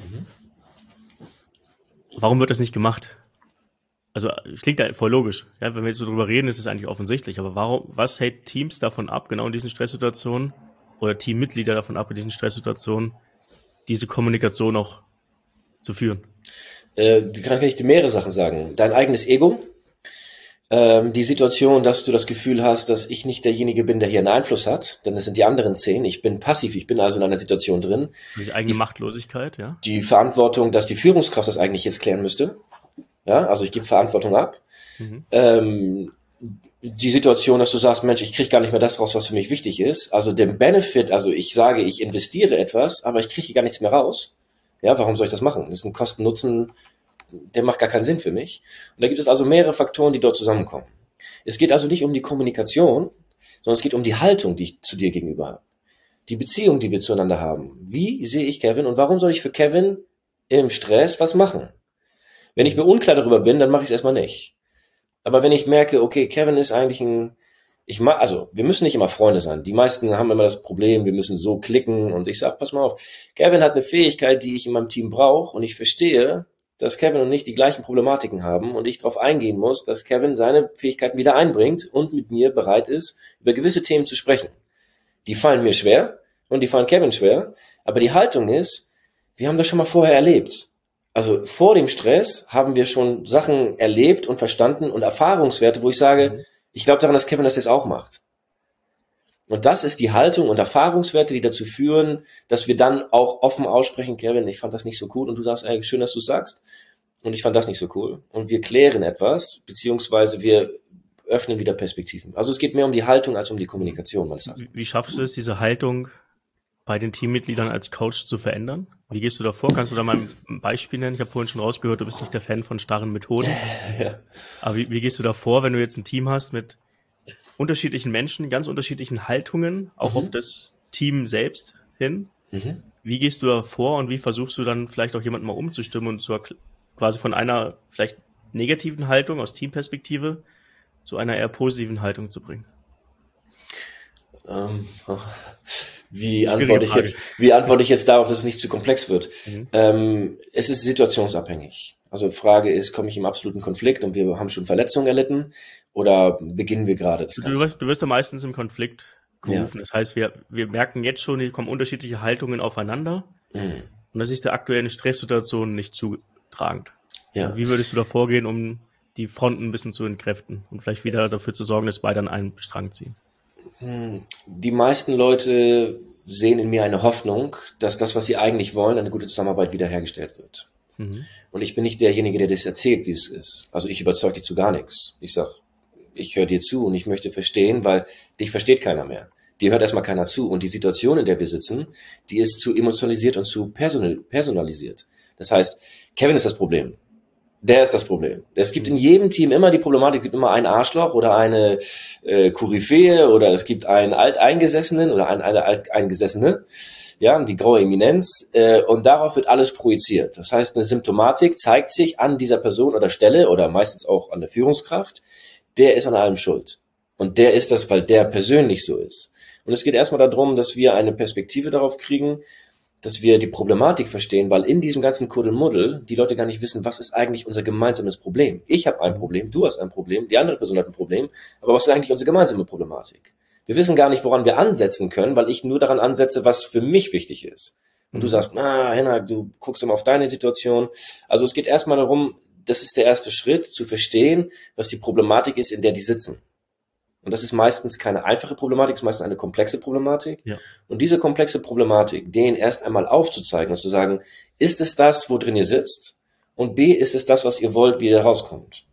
Warum wird das nicht gemacht? Also, es klingt ja voll logisch. Ja, wenn wir jetzt so drüber reden, ist es eigentlich offensichtlich. Aber was hält Teams davon ab, genau in diesen Stresssituationen, oder Teammitglieder davon ab, in diesen Stresssituationen, diese Kommunikation auch zu führen? Kann ich dir mehrere Sachen sagen. Dein eigenes Ego. Die Situation, dass du das Gefühl hast, dass ich nicht derjenige bin, der hier einen Einfluss hat, denn es sind die anderen 10. Ich bin passiv, ich bin also in einer Situation drin. Die eigene Machtlosigkeit, ja. Die Verantwortung, dass die Führungskraft das eigentlich jetzt klären müsste. Ja, also ich gebe Verantwortung ab. Die Situation, dass du sagst, Mensch, ich kriege gar nicht mehr das raus, was für mich wichtig ist. Also den Benefit, also ich sage, ich investiere etwas, aber ich kriege gar nichts mehr raus. Ja, warum soll ich das machen? Das ist ein Kosten-Nutzen, der macht gar keinen Sinn für mich. Und da gibt es also mehrere Faktoren, die dort zusammenkommen. Es geht also nicht um die Kommunikation, sondern es geht um die Haltung, die ich zu dir gegenüber habe. Die Beziehung, die wir zueinander haben. Wie sehe ich Kevin und warum soll ich für Kevin im Stress was machen? Wenn ich mir unklar darüber bin, dann mache ich es erstmal nicht. Aber wenn ich merke, okay, Kevin ist eigentlich also wir müssen nicht immer Freunde sein. Die meisten haben immer das Problem, wir müssen so klicken und ich sage, pass mal auf, Kevin hat eine Fähigkeit, die ich in meinem Team brauche und ich verstehe, dass Kevin und ich die gleichen Problematiken haben und ich darauf eingehen muss, dass Kevin seine Fähigkeiten wieder einbringt und mit mir bereit ist, über gewisse Themen zu sprechen. Die fallen mir schwer und die fallen Kevin schwer, aber die Haltung ist, wir haben das schon mal vorher erlebt. Also vor dem Stress haben wir schon Sachen erlebt und verstanden und Erfahrungswerte, wo ich sage, ich glaube daran, dass Kevin das jetzt auch macht. Und das ist die Haltung und Erfahrungswerte, die dazu führen, dass wir dann auch offen aussprechen, Kevin, ich fand das nicht so cool und du sagst, ey, schön, dass du es sagst und ich fand das nicht so cool. Und wir klären etwas, beziehungsweise wir öffnen wieder Perspektiven. Also es geht mehr um die Haltung als um die Kommunikation, meines Erachtens. Wie schaffst du es, diese Haltung bei den Teammitgliedern als Coach zu verändern? Wie gehst du da vor? Kannst du da mal ein Beispiel nennen? Ich habe vorhin schon rausgehört, du bist nicht der Fan von starren Methoden. Ja. Aber wie gehst du da vor, wenn du jetzt ein Team hast mit unterschiedlichen Menschen, ganz unterschiedlichen Haltungen, auch auf das Team selbst hin? Wie gehst du da vor und wie versuchst du dann vielleicht auch jemanden mal umzustimmen und quasi von einer vielleicht negativen Haltung aus Teamperspektive zu einer eher positiven Haltung zu bringen? Wie antworte ich jetzt darauf, dass es nicht zu komplex wird? Es ist situationsabhängig. Also Frage ist, komme ich im absoluten Konflikt und wir haben schon Verletzungen erlitten oder beginnen wir gerade das Ganze? Du wirst ja meistens im Konflikt gerufen. Ja. Das heißt, wir merken jetzt schon, hier kommen unterschiedliche Haltungen aufeinander und das ist der aktuellen Stresssituation nicht zutragend. Ja. Wie würdest du da vorgehen, um die Fronten ein bisschen zu entkräften und vielleicht wieder dafür zu sorgen, dass beide an einen Strang ziehen? Die meisten Leute sehen in mir eine Hoffnung, dass das, was sie eigentlich wollen, eine gute Zusammenarbeit wiederhergestellt wird. Und ich bin nicht derjenige, der das erzählt, wie es ist. Also ich überzeuge dich zu gar nichts. Ich sag, ich höre dir zu und ich möchte verstehen, weil dich versteht keiner mehr. Dir hört erstmal keiner zu. Und die Situation, in der wir sitzen, die ist zu emotionalisiert und zu personalisiert. Das heißt, Kevin ist das Problem. Der ist das Problem. Es gibt in jedem Team immer die Problematik, es gibt immer einen Arschloch oder eine Koryphäe oder es gibt einen Alteingesessenen oder eine Alteingesessene, ja, die graue Eminenz und darauf wird alles projiziert. Das heißt, eine Symptomatik zeigt sich an dieser Person oder Stelle oder meistens auch an der Führungskraft, der ist an allem schuld. Und der ist das, weil der persönlich so ist. Und es geht erstmal darum, dass wir eine Perspektive darauf kriegen, dass wir die Problematik verstehen, weil in diesem ganzen Kuddelmuddel die Leute gar nicht wissen, was ist eigentlich unser gemeinsames Problem. Ich habe ein Problem, du hast ein Problem, die andere Person hat ein Problem, aber was ist eigentlich unsere gemeinsame Problematik? Wir wissen gar nicht, woran wir ansetzen können, weil ich nur daran ansetze, was für mich wichtig ist. Und du sagst, Henrik, du guckst immer auf deine Situation. Also es geht erstmal darum, das ist der erste Schritt, zu verstehen, was die Problematik ist, in der die sitzen. Und das ist meistens keine einfache Problematik, es ist meistens eine komplexe Problematik. Ja. Und diese komplexe Problematik, denen erst einmal aufzuzeigen und zu sagen, ist es das, wo drin ihr sitzt? Und B, ist es das, was ihr wollt, wie ihr rauskommt?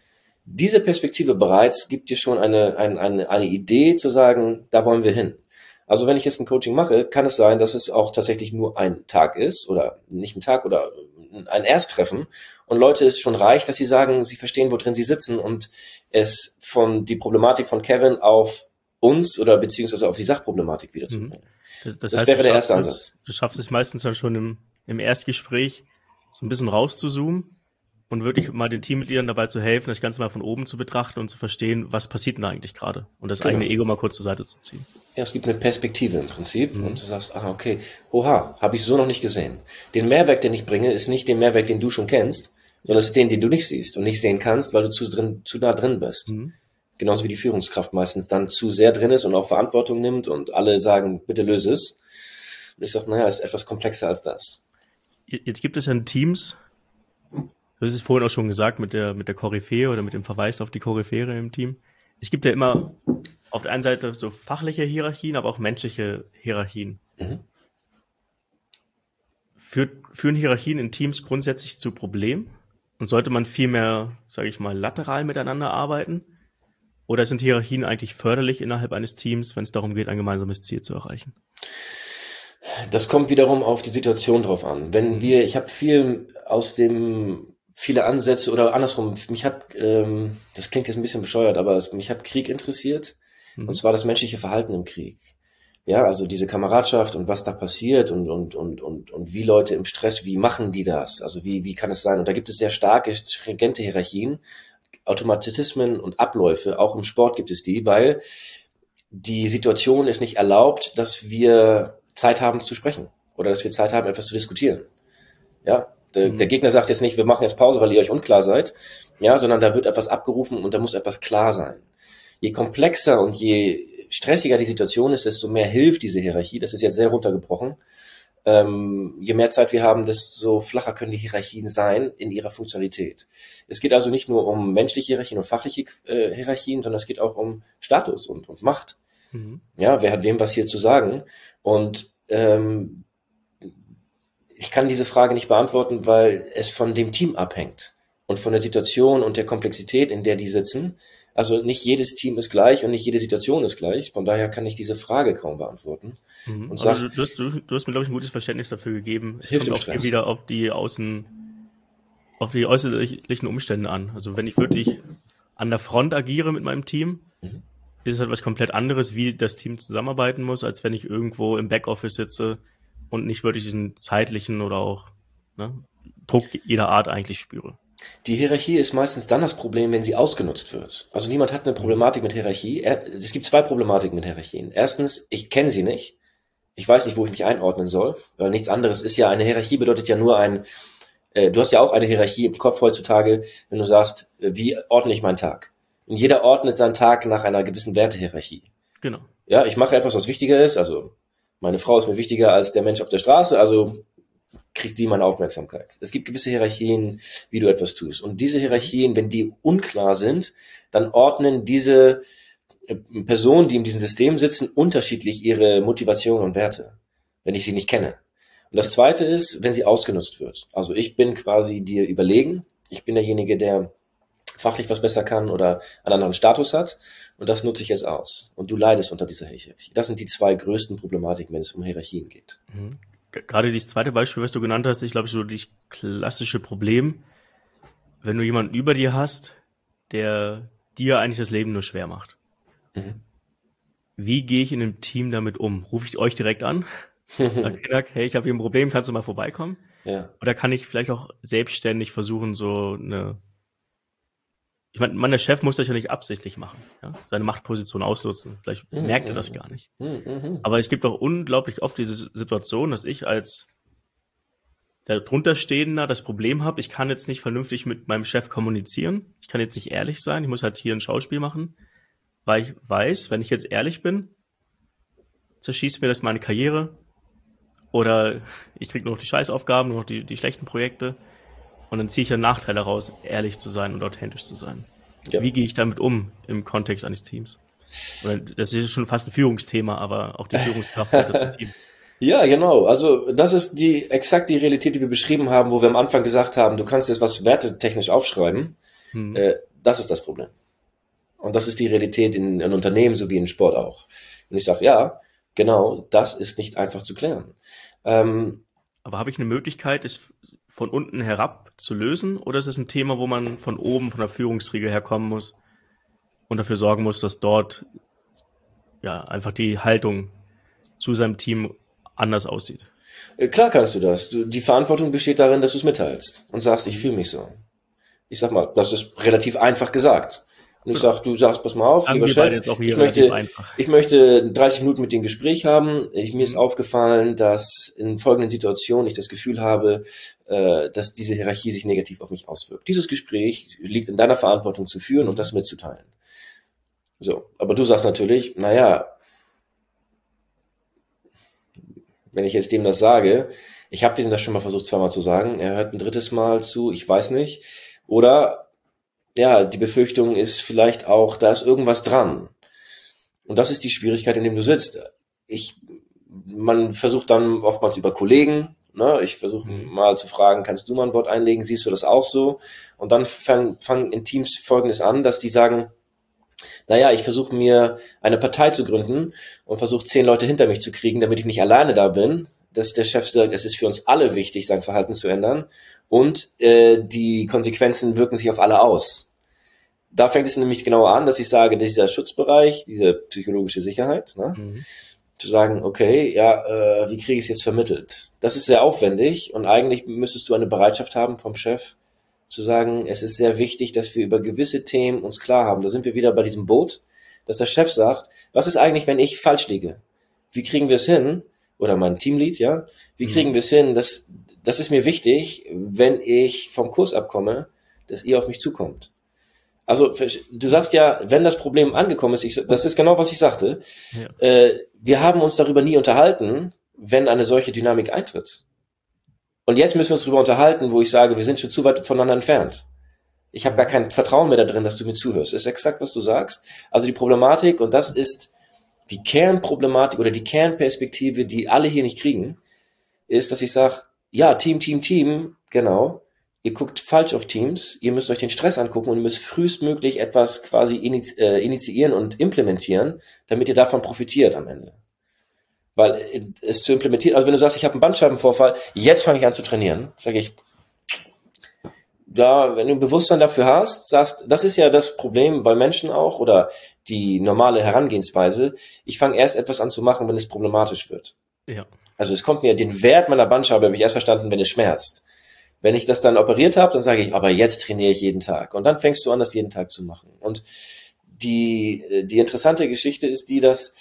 Diese Perspektive bereits gibt dir schon eine Idee zu sagen, da wollen wir hin. Also wenn ich jetzt ein Coaching mache, kann es sein, dass es auch tatsächlich nur ein Tag ist oder nicht ein Tag oder ein Ersttreffen und Leute es schon reicht, dass sie sagen, sie verstehen, wo drin sie sitzen und es von die Problematik von Kevin auf uns oder beziehungsweise auf die Sachproblematik wiederzubringen. Das heißt, wäre der erste Ansatz. Du schaffst es meistens dann schon im Erstgespräch so ein bisschen rauszuzoomen und wirklich mal den Teammitgliedern dabei zu helfen, das Ganze mal von oben zu betrachten und zu verstehen, was passiert denn da eigentlich gerade und das eigene Ego mal kurz zur Seite zu ziehen. Ja, es gibt eine Perspektive im Prinzip und du sagst, okay, oha, habe ich so noch nicht gesehen. Den Mehrwert, den ich bringe, ist nicht der Mehrwert, den du schon kennst, sondern es ist den du nicht siehst und nicht sehen kannst, weil du zu nah drin bist. Genauso wie die Führungskraft meistens dann zu sehr drin ist und auch Verantwortung nimmt und alle sagen, bitte löse es. Und ich sage, es ist etwas komplexer als das. Jetzt gibt es ja in Teams Du hast es vorhin auch schon gesagt mit der Koryphäe oder mit dem Verweis auf die Koryphäre im Team. Es gibt ja immer auf der einen Seite so fachliche Hierarchien, aber auch menschliche Hierarchien. Mhm. Führen Hierarchien in Teams grundsätzlich zu Problemen? Und sollte man viel mehr, sage ich mal, lateral miteinander arbeiten? Oder sind Hierarchien eigentlich förderlich innerhalb eines Teams, wenn es darum geht, ein gemeinsames Ziel zu erreichen? Das kommt wiederum auf die Situation drauf an. Ich habe viele Ansätze oder andersrum, das klingt jetzt ein bisschen bescheuert, aber mich hat Krieg interessiert, und zwar das menschliche Verhalten im Krieg. Ja, also diese Kameradschaft und was da passiert und wie Leute im Stress, wie machen die das? Also wie kann es sein? Und da gibt es sehr starke, stringente Hierarchien, Automatismen und Abläufe, auch im Sport gibt es die, weil die Situation es nicht erlaubt, dass wir Zeit haben zu sprechen oder dass wir Zeit haben, etwas zu diskutieren. Ja, der Gegner sagt jetzt nicht, wir machen jetzt Pause, weil ihr euch unklar seid, ja, sondern da wird etwas abgerufen und da muss etwas klar sein. Je komplexer und je stressiger die Situation ist, desto mehr hilft diese Hierarchie. Das ist jetzt sehr runtergebrochen. Je mehr Zeit wir haben, desto flacher können die Hierarchien sein in ihrer Funktionalität. Es geht also nicht nur um menschliche Hierarchien und fachliche Hierarchien, sondern es geht auch um Status und Macht. Mhm. Ja, wer hat wem was hier zu sagen? Und ich kann diese Frage nicht beantworten, weil es von dem Team abhängt und von der Situation und der Komplexität, in der die sitzen. Also nicht jedes Team ist gleich und nicht jede Situation ist gleich. Von daher kann ich diese Frage kaum beantworten. Mhm. Und Aber sag, du hast mir, glaube ich, ein gutes Verständnis dafür gegeben. Es hilft kommt im auch hier Stress. wieder auf die äußerlichen Umstände an. Also wenn ich wirklich an der Front agiere mit meinem Team, Mhm. ist es halt was komplett anderes, wie das Team zusammenarbeiten muss, als wenn ich irgendwo im Backoffice sitze und nicht wirklich diesen zeitlichen oder auch Druck jeder Art eigentlich spüre. Die Hierarchie ist meistens dann das Problem, wenn sie ausgenutzt wird. Also niemand hat eine Problematik mit Hierarchie. Es gibt zwei Problematiken mit Hierarchien. Erstens, ich kenne sie nicht. Ich weiß nicht, wo ich mich einordnen soll, weil nichts anderes ist ja, eine Hierarchie bedeutet ja nur du hast ja auch eine Hierarchie im Kopf heutzutage, wenn du sagst, wie ordne ich meinen Tag? Und jeder ordnet seinen Tag nach einer gewissen Wertehierarchie. Genau. Ja, ich mache etwas, was wichtiger ist, also meine Frau ist mir wichtiger als der Mensch auf der Straße, also kriegt sie meine Aufmerksamkeit. Es gibt gewisse Hierarchien, wie du etwas tust. Und diese Hierarchien, wenn die unklar sind, dann ordnen diese Personen, die in diesem System sitzen, unterschiedlich ihre Motivation und Werte, wenn ich sie nicht kenne. Und das Zweite ist, wenn sie ausgenutzt wird. Also ich bin quasi dir überlegen. Ich bin derjenige, der fachlich was besser kann oder einen anderen Status hat. Und das nutze ich jetzt aus. Und du leidest unter dieser Hierarchie. Das sind die zwei größten Problematiken, wenn es um Hierarchien geht. Mhm. Gerade dieses zweite Beispiel, was du genannt hast, ich glaube, so das klassische Problem, wenn du jemanden über dir hast, der dir eigentlich das Leben nur schwer macht. Mhm. Wie gehe ich in einem Team damit um? Rufe ich euch direkt an? Sag, hey, ich habe hier ein Problem, kannst du mal vorbeikommen? Ja. Oder kann ich vielleicht auch selbstständig versuchen, ich meine, der Chef muss das ja nicht absichtlich machen, ja? Seine Machtposition ausnutzen. Vielleicht merkt er das gar nicht. Aber es gibt auch unglaublich oft diese Situation, dass ich als der drunterstehender das Problem habe, ich kann jetzt nicht vernünftig mit meinem Chef kommunizieren. Ich kann jetzt nicht ehrlich sein. Ich muss halt hier ein Schauspiel machen, weil ich weiß, wenn ich jetzt ehrlich bin, zerschießt mir das meine Karriere oder ich kriege nur noch die Scheißaufgaben, nur noch die schlechten Projekte und dann ziehe ich einen Nachteil daraus, ehrlich zu sein und authentisch zu sein. Ja. Wie gehe ich damit um im Kontext eines Teams? Oder das ist schon fast ein Führungsthema, aber auch die Führungskraft gehört zum Team. Ja, genau. Also das ist exakt die Realität, die wir beschrieben haben, wo wir am Anfang gesagt haben, du kannst jetzt was wertetechnisch aufschreiben. Das ist das Problem. Und das ist die Realität in Unternehmen sowie in Sport auch. Und ich sage, ja, genau, das ist nicht einfach zu klären. Aber habe ich eine Möglichkeit, es von unten herab zu lösen? Oder ist es ein Thema, wo man von oben, von der Führungsriege herkommen muss und dafür sorgen muss, dass dort ja einfach die Haltung zu seinem Team anders aussieht? Klar kannst du das. Die Verantwortung besteht darin, dass du es mitteilst und sagst, ich fühle mich so. Ich sag mal, das ist relativ einfach gesagt. Und ich sag, du sagst, pass mal auf, Sagen lieber wir beide Chef, jetzt auch hier ich relativ einfach. möchte 30 Minuten mit dir ein Gespräch haben. Mir ist aufgefallen, dass in folgenden Situationen ich das Gefühl habe, dass diese Hierarchie sich negativ auf mich auswirkt. Dieses Gespräch liegt in deiner Verantwortung zu führen und das mitzuteilen. So, aber du sagst natürlich, naja, wenn ich jetzt dem das sage, Ich habe dem das schon mal versucht, zweimal zu sagen. Er hört ein drittes Mal zu, ich weiß nicht. Oder, ja, die Befürchtung ist vielleicht auch, da ist irgendwas dran. Und das ist die Schwierigkeit, in dem du sitzt. Man versucht dann oftmals über Kollegen, ne? Ich versuche mal zu fragen, kannst du mal ein Wort einlegen? Siehst du das auch so? Und dann fangen in Teams Folgendes an, dass die sagen, naja, ich versuche mir eine Partei zu gründen und versuche 10 Leute hinter mich zu kriegen, damit ich nicht alleine da bin, dass der Chef sagt, es ist für uns alle wichtig, sein Verhalten zu ändern und die Konsequenzen wirken sich auf alle aus. Da fängt es nämlich genau an, dass ich sage, dieser Schutzbereich, diese psychologische Sicherheit, ne, zu sagen, okay, ja, wie kriege ich es jetzt vermittelt? Das ist sehr aufwendig und eigentlich müsstest du eine Bereitschaft haben vom Chef, zu sagen, es ist sehr wichtig, dass wir über gewisse Themen uns klar haben. Da sind wir wieder bei diesem Boot, dass der Chef sagt, was ist eigentlich, wenn ich falsch liege? Wie kriegen wir es hin? Oder mein Teamlead, ja? Wie kriegen wir es hin? Das ist mir wichtig, wenn ich vom Kurs abkomme, dass ihr auf mich zukommt. Also, du sagst ja, wenn das Problem angekommen ist, das ist genau, was ich sagte. Ja. Wir haben uns darüber nie unterhalten, wenn eine solche Dynamik eintritt. Und jetzt müssen wir uns darüber unterhalten, wo ich sage, wir sind schon zu weit voneinander entfernt. Ich habe gar kein Vertrauen mehr darin, dass du mir zuhörst. Das ist exakt, was du sagst. Also die Problematik, und das ist die Kernproblematik oder die Kernperspektive, die alle hier nicht kriegen, ist, dass ich sage, ja, Team, genau, ihr guckt falsch auf Teams, ihr müsst euch den Stress angucken und ihr müsst frühestmöglich etwas quasi initiieren und implementieren, damit ihr davon profitiert am Ende. Weil es zu implementieren, also wenn du sagst, ich habe einen Bandscheibenvorfall, jetzt fange ich an zu trainieren, sage ich, ja, wenn du ein Bewusstsein dafür hast, sagst, das ist ja das Problem bei Menschen auch oder die normale Herangehensweise, ich fange erst etwas an zu machen, wenn es problematisch wird. Ja. Also es kommt mir, den Wert meiner Bandscheibe habe ich erst verstanden, wenn es schmerzt. Wenn ich das dann operiert habe, dann sage ich, aber jetzt trainiere ich jeden Tag. Und dann fängst du an, das jeden Tag zu machen. Und die interessante Geschichte ist die, dass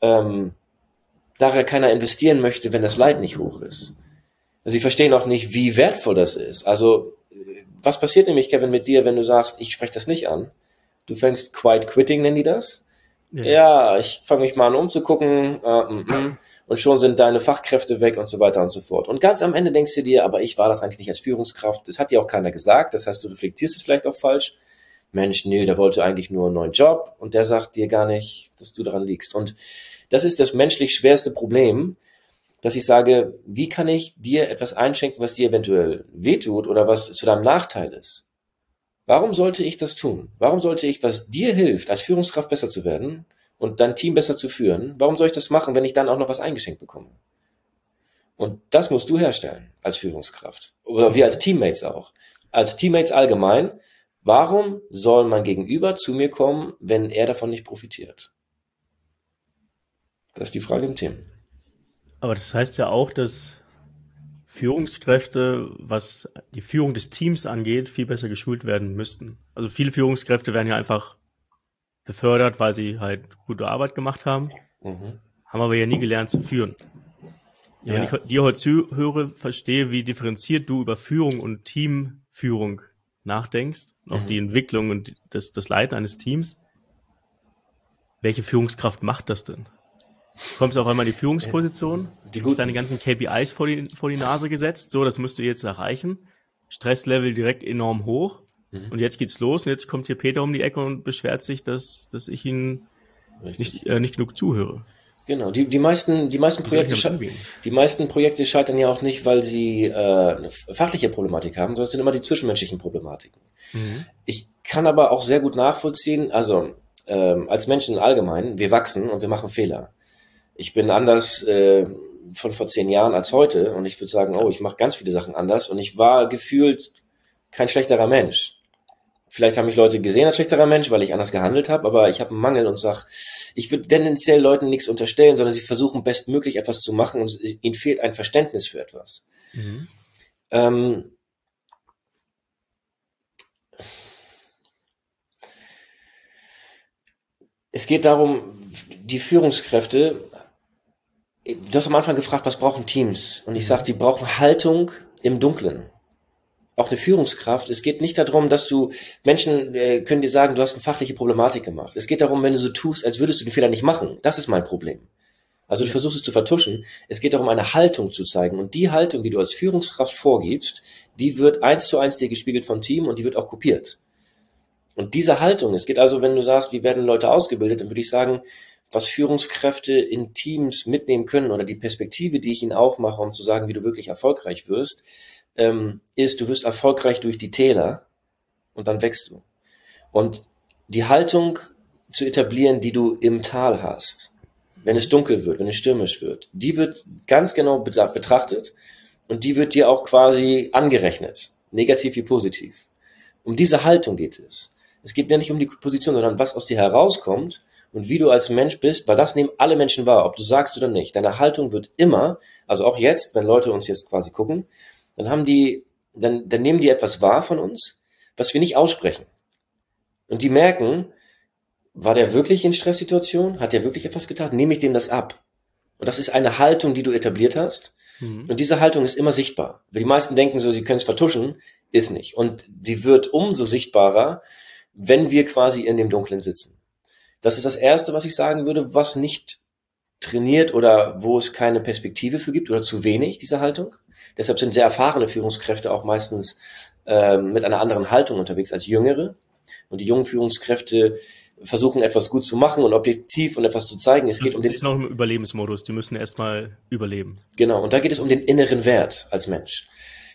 daher keiner investieren möchte, wenn das Leid nicht hoch ist. Also sie verstehen auch nicht, wie wertvoll das ist. Also was passiert nämlich, Kevin, mit dir, wenn du sagst, ich spreche das nicht an? Du fängst Quiet Quitting, nennen die das? Ja, ich fange mich mal an umzugucken und schon sind deine Fachkräfte weg und so weiter und so fort. Und ganz am Ende denkst du dir, aber ich war das eigentlich nicht als Führungskraft. Das hat dir auch keiner gesagt. Das heißt, du reflektierst es vielleicht auch falsch. Mensch, nee, der wollte eigentlich nur einen neuen Job und der sagt dir gar nicht, dass du daran liegst. Und das ist das menschlich schwerste Problem, dass ich sage, wie kann ich dir etwas einschenken, was dir eventuell wehtut oder was zu deinem Nachteil ist? Warum sollte ich das tun? Warum sollte ich, was dir hilft, als Führungskraft besser zu werden und dein Team besser zu führen, warum soll ich das machen, wenn ich dann auch noch was eingeschenkt bekomme? Und das musst du herstellen als Führungskraft. Oder wir als Teammates auch. Als Teammates allgemein, warum soll mein Gegenüber zu mir kommen, wenn er davon nicht profitiert? Das ist die Frage im Team. Aber das heißt ja auch, dass Führungskräfte, was die Führung des Teams angeht, viel besser geschult werden müssten. Also viele Führungskräfte werden ja einfach befördert, weil sie halt gute Arbeit gemacht haben, haben aber ja nie gelernt zu führen. Ja. Wenn ich dir heute zuhöre, verstehe, wie differenziert du über Führung und Teamführung nachdenkst, auch die Entwicklung und das Leiten eines Teams. Welche Führungskraft macht das denn? Du kommst auf einmal in die Führungsposition, du hast deine ganzen KPIs vor die Nase gesetzt, so, das musst du jetzt erreichen. Stresslevel direkt enorm hoch. Und jetzt geht's los und jetzt kommt hier Peter um die Ecke und beschwert sich, dass ich ihn nicht genug zuhöre. Genau, die meisten Projekte scheitern ja auch nicht, weil sie eine fachliche Problematik haben, sondern es sind immer die zwischenmenschlichen Problematiken. Ich kann aber auch sehr gut nachvollziehen, also als Menschen allgemein, wir wachsen und wir machen Fehler. Ich bin anders von vor 10 Jahren als heute und ich würde sagen, ich mache ganz viele Sachen anders und ich war gefühlt kein schlechterer Mensch. Vielleicht haben mich Leute gesehen als schlechterer Mensch, weil ich anders gehandelt habe, aber ich habe einen Mangel und sage, ich würde tendenziell Leuten nichts unterstellen, sondern sie versuchen bestmöglich etwas zu machen und ihnen fehlt ein Verständnis für etwas. Es geht darum, die Führungskräfte, du hast am Anfang gefragt, was brauchen Teams? Und ich sage, sie brauchen Haltung im Dunklen. Auch eine Führungskraft, es geht nicht darum, dass du, Menschen können dir sagen, du hast eine fachliche Problematik gemacht. Es geht darum, wenn du so tust, als würdest du den Fehler nicht machen. Das ist mein Problem. Also du versuchst es zu vertuschen. Es geht darum, eine Haltung zu zeigen. Und die Haltung, die du als Führungskraft vorgibst, die wird 1:1 dir gespiegelt vom Team und die wird auch kopiert. Und diese Haltung, es geht also, wenn du sagst, wie werden Leute ausgebildet, dann würde ich sagen, was Führungskräfte in Teams mitnehmen können oder die Perspektive, die ich ihnen aufmache, um zu sagen, wie du wirklich erfolgreich wirst, ist, du wirst erfolgreich durch die Täler und dann wächst du. Und die Haltung zu etablieren, die du im Tal hast, wenn es dunkel wird, wenn es stürmisch wird, die wird ganz genau betrachtet und die wird dir auch quasi angerechnet, negativ wie positiv. Um diese Haltung geht es. Es geht ja nicht um die Position, sondern was aus dir herauskommt und wie du als Mensch bist, weil das nehmen alle Menschen wahr, ob du sagst oder nicht. Deine Haltung wird immer, also auch jetzt, wenn Leute uns jetzt quasi gucken, dann nehmen die etwas wahr von uns, was wir nicht aussprechen. Und die merken, war der wirklich in Stresssituation? Hat der wirklich etwas getan? Nehme ich dem das ab? Und das ist eine Haltung, die du etabliert hast. Und diese Haltung ist immer sichtbar. Weil die meisten denken so, sie können es vertuschen, ist nicht. Und sie wird umso sichtbarer, wenn wir quasi in dem Dunklen sitzen. Das ist das Erste, was ich sagen würde, was nicht trainiert oder wo es keine Perspektive für gibt oder zu wenig, diese Haltung. Deshalb sind sehr erfahrene Führungskräfte auch meistens mit einer anderen Haltung unterwegs als jüngere. Und die jungen Führungskräfte versuchen etwas gut zu machen und objektiv und etwas zu zeigen. Es geht um den, die ist noch im Überlebensmodus, die müssen erstmal überleben. Genau, und da geht es um den inneren Wert als Mensch.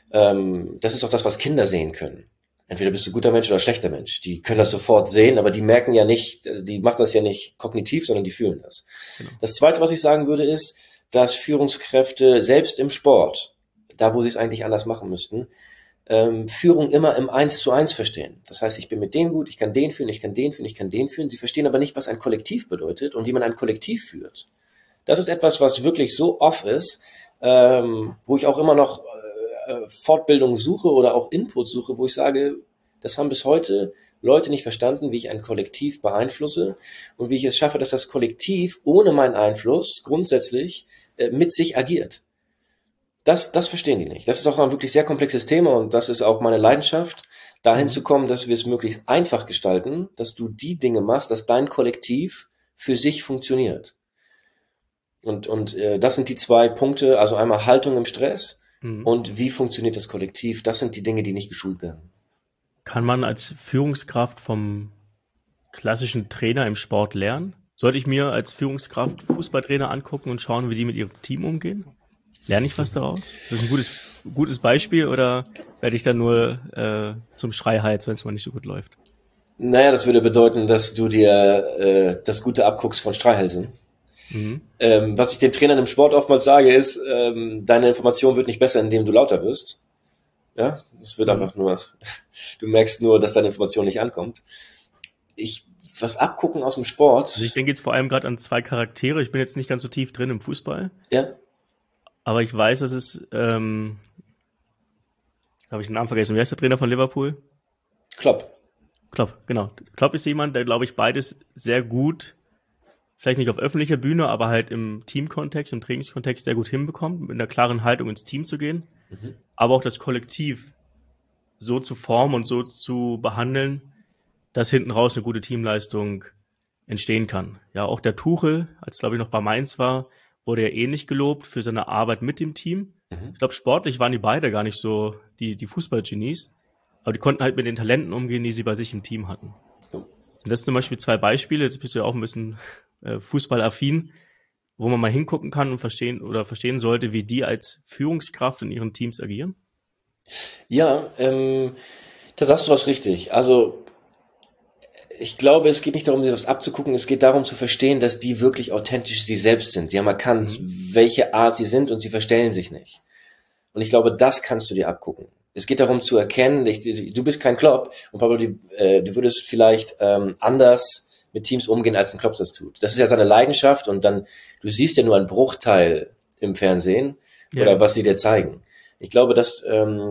Das ist auch das, was Kinder sehen können. Entweder bist du guter Mensch oder schlechter Mensch. Die können das sofort sehen, aber die merken ja nicht, die machen das ja nicht kognitiv, sondern die fühlen das. Genau. Das Zweite, was ich sagen würde, ist, dass Führungskräfte selbst im Sport, da wo sie es eigentlich anders machen müssten, Führung immer im 1:1 verstehen. Das heißt, ich bin mit denen gut, ich kann den führen, ich kann den führen, ich kann den führen. Sie verstehen aber nicht, was ein Kollektiv bedeutet und wie man ein Kollektiv führt. Das ist etwas, was wirklich so off ist, wo ich auch immer noch Fortbildung suche oder auch Input suche, wo ich sage, das haben bis heute Leute nicht verstanden, wie ich ein Kollektiv beeinflusse und wie ich es schaffe, dass das Kollektiv ohne meinen Einfluss grundsätzlich mit sich agiert. Das verstehen die nicht. Das ist auch ein wirklich sehr komplexes Thema und das ist auch meine Leidenschaft, dahin zu kommen, dass wir es möglichst einfach gestalten, dass du die Dinge machst, dass dein Kollektiv für sich funktioniert. Und das sind die zwei Punkte, also einmal Haltung im Stress und wie funktioniert das Kollektiv. Das sind die Dinge, die nicht geschult werden. Kann man als Führungskraft vom klassischen Trainer im Sport lernen? Sollte ich mir als Führungskraft Fußballtrainer angucken und schauen, wie die mit ihrem Team umgehen? Lerne ich was daraus? Ist das ein gutes Beispiel oder werde ich dann nur zum Schreihals, wenn es mal nicht so gut läuft? Naja, das würde bedeuten, dass du dir das Gute abguckst von Streichhälsen. Was ich den Trainern im Sport oftmals sage, ist, deine Information wird nicht besser, indem du lauter wirst. Ja, es wird einfach nur, du merkst nur, dass deine Information nicht ankommt. Was abgucken aus dem Sport. Also ich denke jetzt vor allem gerade an zwei Charaktere. Ich bin jetzt nicht ganz so tief drin im Fußball. Ja. Aber ich weiß, dass es, habe ich den Namen vergessen, wie heißt der Trainer von Liverpool? Klopp, genau. Klopp ist jemand, der, glaube ich, beides sehr gut, vielleicht nicht auf öffentlicher Bühne, aber halt im Teamkontext, im Trainingskontext sehr gut hinbekommt, mit einer klaren Haltung ins Team zu gehen, aber auch das Kollektiv so zu formen und so zu behandeln, dass hinten raus eine gute Teamleistung entstehen kann. Ja, auch der Tuchel, als glaube ich noch bei Mainz war, wurde ja ähnlich gelobt für seine Arbeit mit dem Team. Ich glaube, sportlich waren die beide gar nicht so die Fußballgenies, aber die konnten halt mit den Talenten umgehen, die sie bei sich im Team hatten. Und das sind zum Beispiel zwei Beispiele, jetzt bist du ja auch ein bisschen fußballaffin, wo man mal hingucken kann und verstehen sollte, wie die als Führungskraft in ihren Teams agieren. Ja, da sagst du was richtig. Also ich glaube, es geht nicht darum, sich was abzugucken, es geht darum zu verstehen, dass die wirklich authentisch sie selbst sind. Sie haben erkannt, welche Art sie sind und sie verstellen sich nicht. Und ich glaube, das kannst du dir abgucken. Es geht darum zu erkennen, du bist kein Klopp und Pablo, du würdest vielleicht anders mit Teams umgehen, als ein Klopp das tut. Das ist ja seine Leidenschaft und dann, du siehst ja nur einen Bruchteil im Fernsehen oder was sie dir zeigen. Ich glaube, dass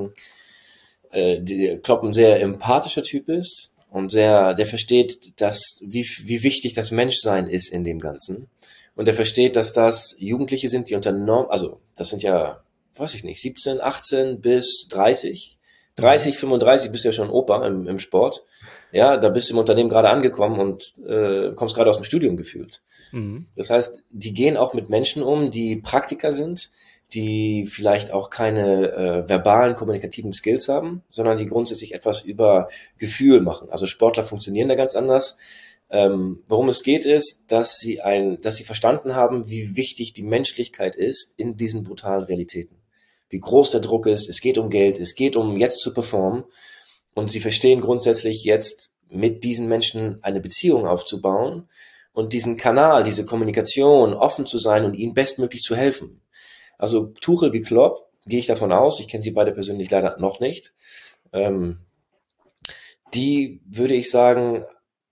Klopp ein sehr empathischer Typ ist und der versteht, wie wichtig das Menschsein ist in dem Ganzen. Und der versteht, dass das Jugendliche sind, die unter das sind ja, weiß ich nicht, 17, 18 bis 30. 30, 35 bist du ja schon Opa im Sport. Ja, da bist du im Unternehmen gerade angekommen und kommst gerade aus dem Studium gefühlt. Mhm. Das heißt, die gehen auch mit Menschen um, die Praktiker sind, die vielleicht auch keine verbalen, kommunikativen Skills haben, sondern die grundsätzlich etwas über Gefühl machen. Also Sportler funktionieren da ganz anders. Worum es geht, ist, dass sie verstanden haben, wie wichtig die Menschlichkeit ist in diesen brutalen Realitäten. Wie groß der Druck ist, es geht um Geld, es geht um jetzt zu performen. Und sie verstehen grundsätzlich jetzt, mit diesen Menschen eine Beziehung aufzubauen und diesen Kanal, diese Kommunikation offen zu sein und ihnen bestmöglich zu helfen. Also Tuchel wie Klopp, gehe ich davon aus, ich kenne sie beide persönlich leider noch nicht, die, würde ich sagen,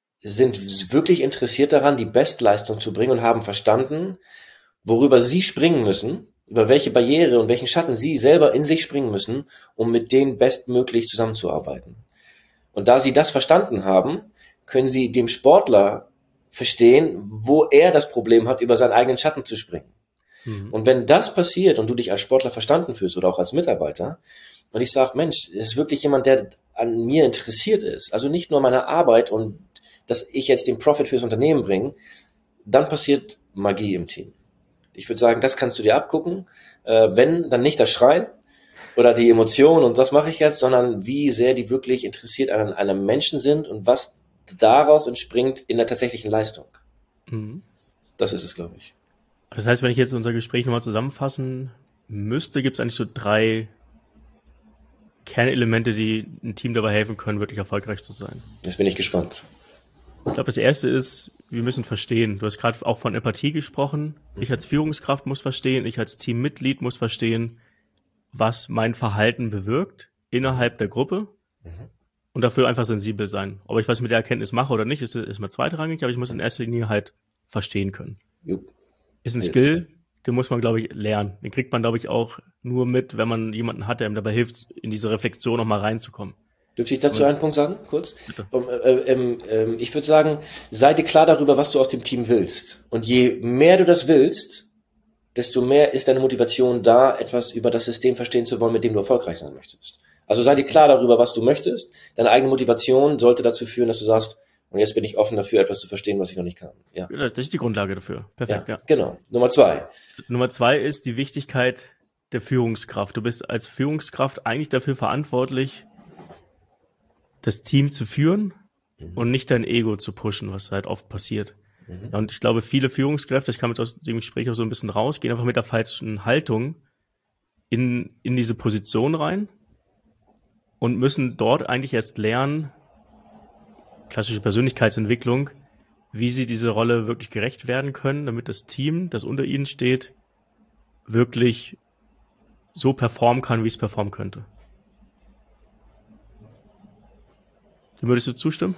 sind wirklich interessiert daran, die Bestleistung zu bringen und haben verstanden, worüber sie springen müssen, über welche Barriere und welchen Schatten sie selber in sich springen müssen, um mit denen bestmöglich zusammenzuarbeiten. Und da sie das verstanden haben, können sie dem Sportler verstehen, wo er das Problem hat, über seinen eigenen Schatten zu springen. Mhm. Und wenn das passiert und du dich als Sportler verstanden fühlst oder auch als Mitarbeiter und ich sage, Mensch, es ist wirklich jemand, der an mir interessiert ist, also nicht nur meine Arbeit und dass ich jetzt den Profit fürs Unternehmen bringe, dann passiert Magie im Team. Ich würde sagen, das kannst du dir abgucken. Wenn, dann nicht das Schreien oder die Emotionen und das mache ich jetzt, sondern wie sehr die wirklich interessiert an einem Menschen sind und was daraus entspringt in der tatsächlichen Leistung. Mhm. Das ist es, glaube ich. Das heißt, wenn ich jetzt unser Gespräch nochmal zusammenfassen müsste, gibt es eigentlich so 3 Kernelemente, die ein Team dabei helfen können, wirklich erfolgreich zu sein. Jetzt bin ich gespannt. Ich glaube, das erste ist, wir müssen verstehen. Du hast gerade auch von Empathie gesprochen. Ich als Führungskraft muss verstehen, ich als Teammitglied muss verstehen, was mein Verhalten bewirkt innerhalb der Gruppe und dafür einfach sensibel sein. Ob ich was mit der Erkenntnis mache oder nicht, ist mal zweitrangig, aber ich muss in erster Linie halt verstehen können. Jo. Ist ein Hilft. Skill, den muss man, glaube ich, lernen. Den kriegt man, glaube ich, auch nur mit, wenn man jemanden hat, der ihm dabei hilft, in diese Reflexion nochmal reinzukommen. Dürfte ich dazu einen Punkt sagen, kurz? Bitte. Ich würde sagen, sei dir klar darüber, was du aus dem Team willst. Und je mehr du das willst, desto mehr ist deine Motivation da, etwas über das System verstehen zu wollen, mit dem du erfolgreich sein möchtest. Also sei dir klar darüber, was du möchtest. Deine eigene Motivation sollte dazu führen, dass du sagst, und jetzt bin ich offen dafür, etwas zu verstehen, was ich noch nicht kann. Ja, Das ist die Grundlage dafür. Perfekt, ja. Genau. Nummer 2. Nummer 2 ist die Wichtigkeit der Führungskraft. Du bist als Führungskraft eigentlich dafür verantwortlich, das Team zu führen und nicht dein Ego zu pushen, was halt oft passiert. Ja, und ich glaube, viele Führungskräfte, ich kam jetzt aus dem Gespräch auch so ein bisschen raus, gehen einfach mit der falschen Haltung in diese Position rein und müssen dort eigentlich erst lernen, klassische Persönlichkeitsentwicklung, wie sie diese Rolle wirklich gerecht werden können, damit das Team, das unter ihnen steht, wirklich so performen kann, wie es performen könnte. Dem würdest du zustimmen?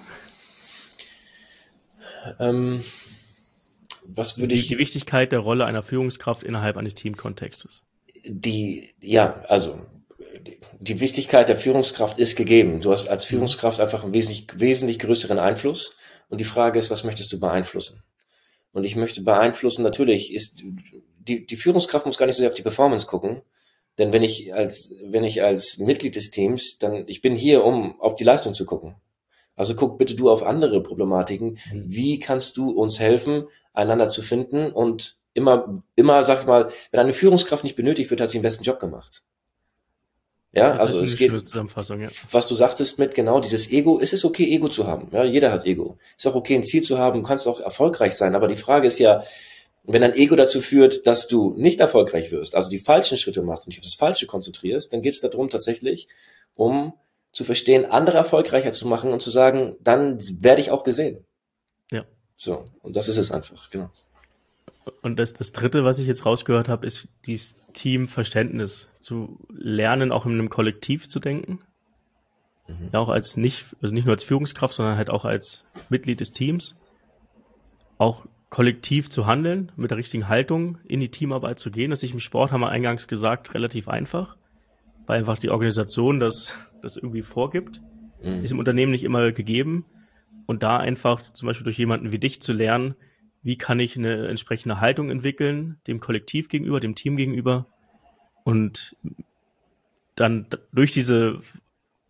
Was würde ich... Die Wichtigkeit der Rolle einer Führungskraft innerhalb eines Teamkontextes. Die Wichtigkeit der Führungskraft ist gegeben. Du hast als Führungskraft einfach einen wesentlich größeren Einfluss. Und die Frage ist, was möchtest du beeinflussen? Und ich möchte beeinflussen, natürlich ist, die Führungskraft muss gar nicht so sehr auf die Performance gucken. Denn wenn ich als Mitglied des Teams, ich bin hier, um auf die Leistung zu gucken. Also guck bitte du auf andere Problematiken. Wie kannst du uns helfen, einander zu finden? Und immer, sag ich mal, wenn eine Führungskraft nicht benötigt wird, hat sie den besten Job gemacht. Ja, also es geht, was du sagtest mit genau dieses Ego, ist es okay, Ego zu haben? Ja, jeder hat Ego. Ist auch okay, ein Ziel zu haben, du kannst auch erfolgreich sein. Aber die Frage ist ja, wenn dein Ego dazu führt, dass du nicht erfolgreich wirst, also die falschen Schritte machst und dich auf das Falsche konzentrierst, dann geht es darum tatsächlich, um zu verstehen, andere erfolgreicher zu machen und zu sagen, dann werde ich auch gesehen. Ja. So, und das ist es einfach, genau. Und das Dritte, was ich jetzt rausgehört habe, ist dieses Teamverständnis, zu lernen, auch in einem Kollektiv zu denken. Ja, auch nicht nur als Führungskraft, sondern halt auch als Mitglied des Teams. Auch kollektiv zu handeln, mit der richtigen Haltung in die Teamarbeit zu gehen. Das ist im Sport, haben wir eingangs gesagt, relativ einfach, weil einfach die Organisation das irgendwie vorgibt. Ist im Unternehmen nicht immer gegeben. Und da einfach zum Beispiel durch jemanden wie dich zu lernen, wie kann ich eine entsprechende Haltung entwickeln, dem Kollektiv gegenüber, dem Team gegenüber und dann durch diese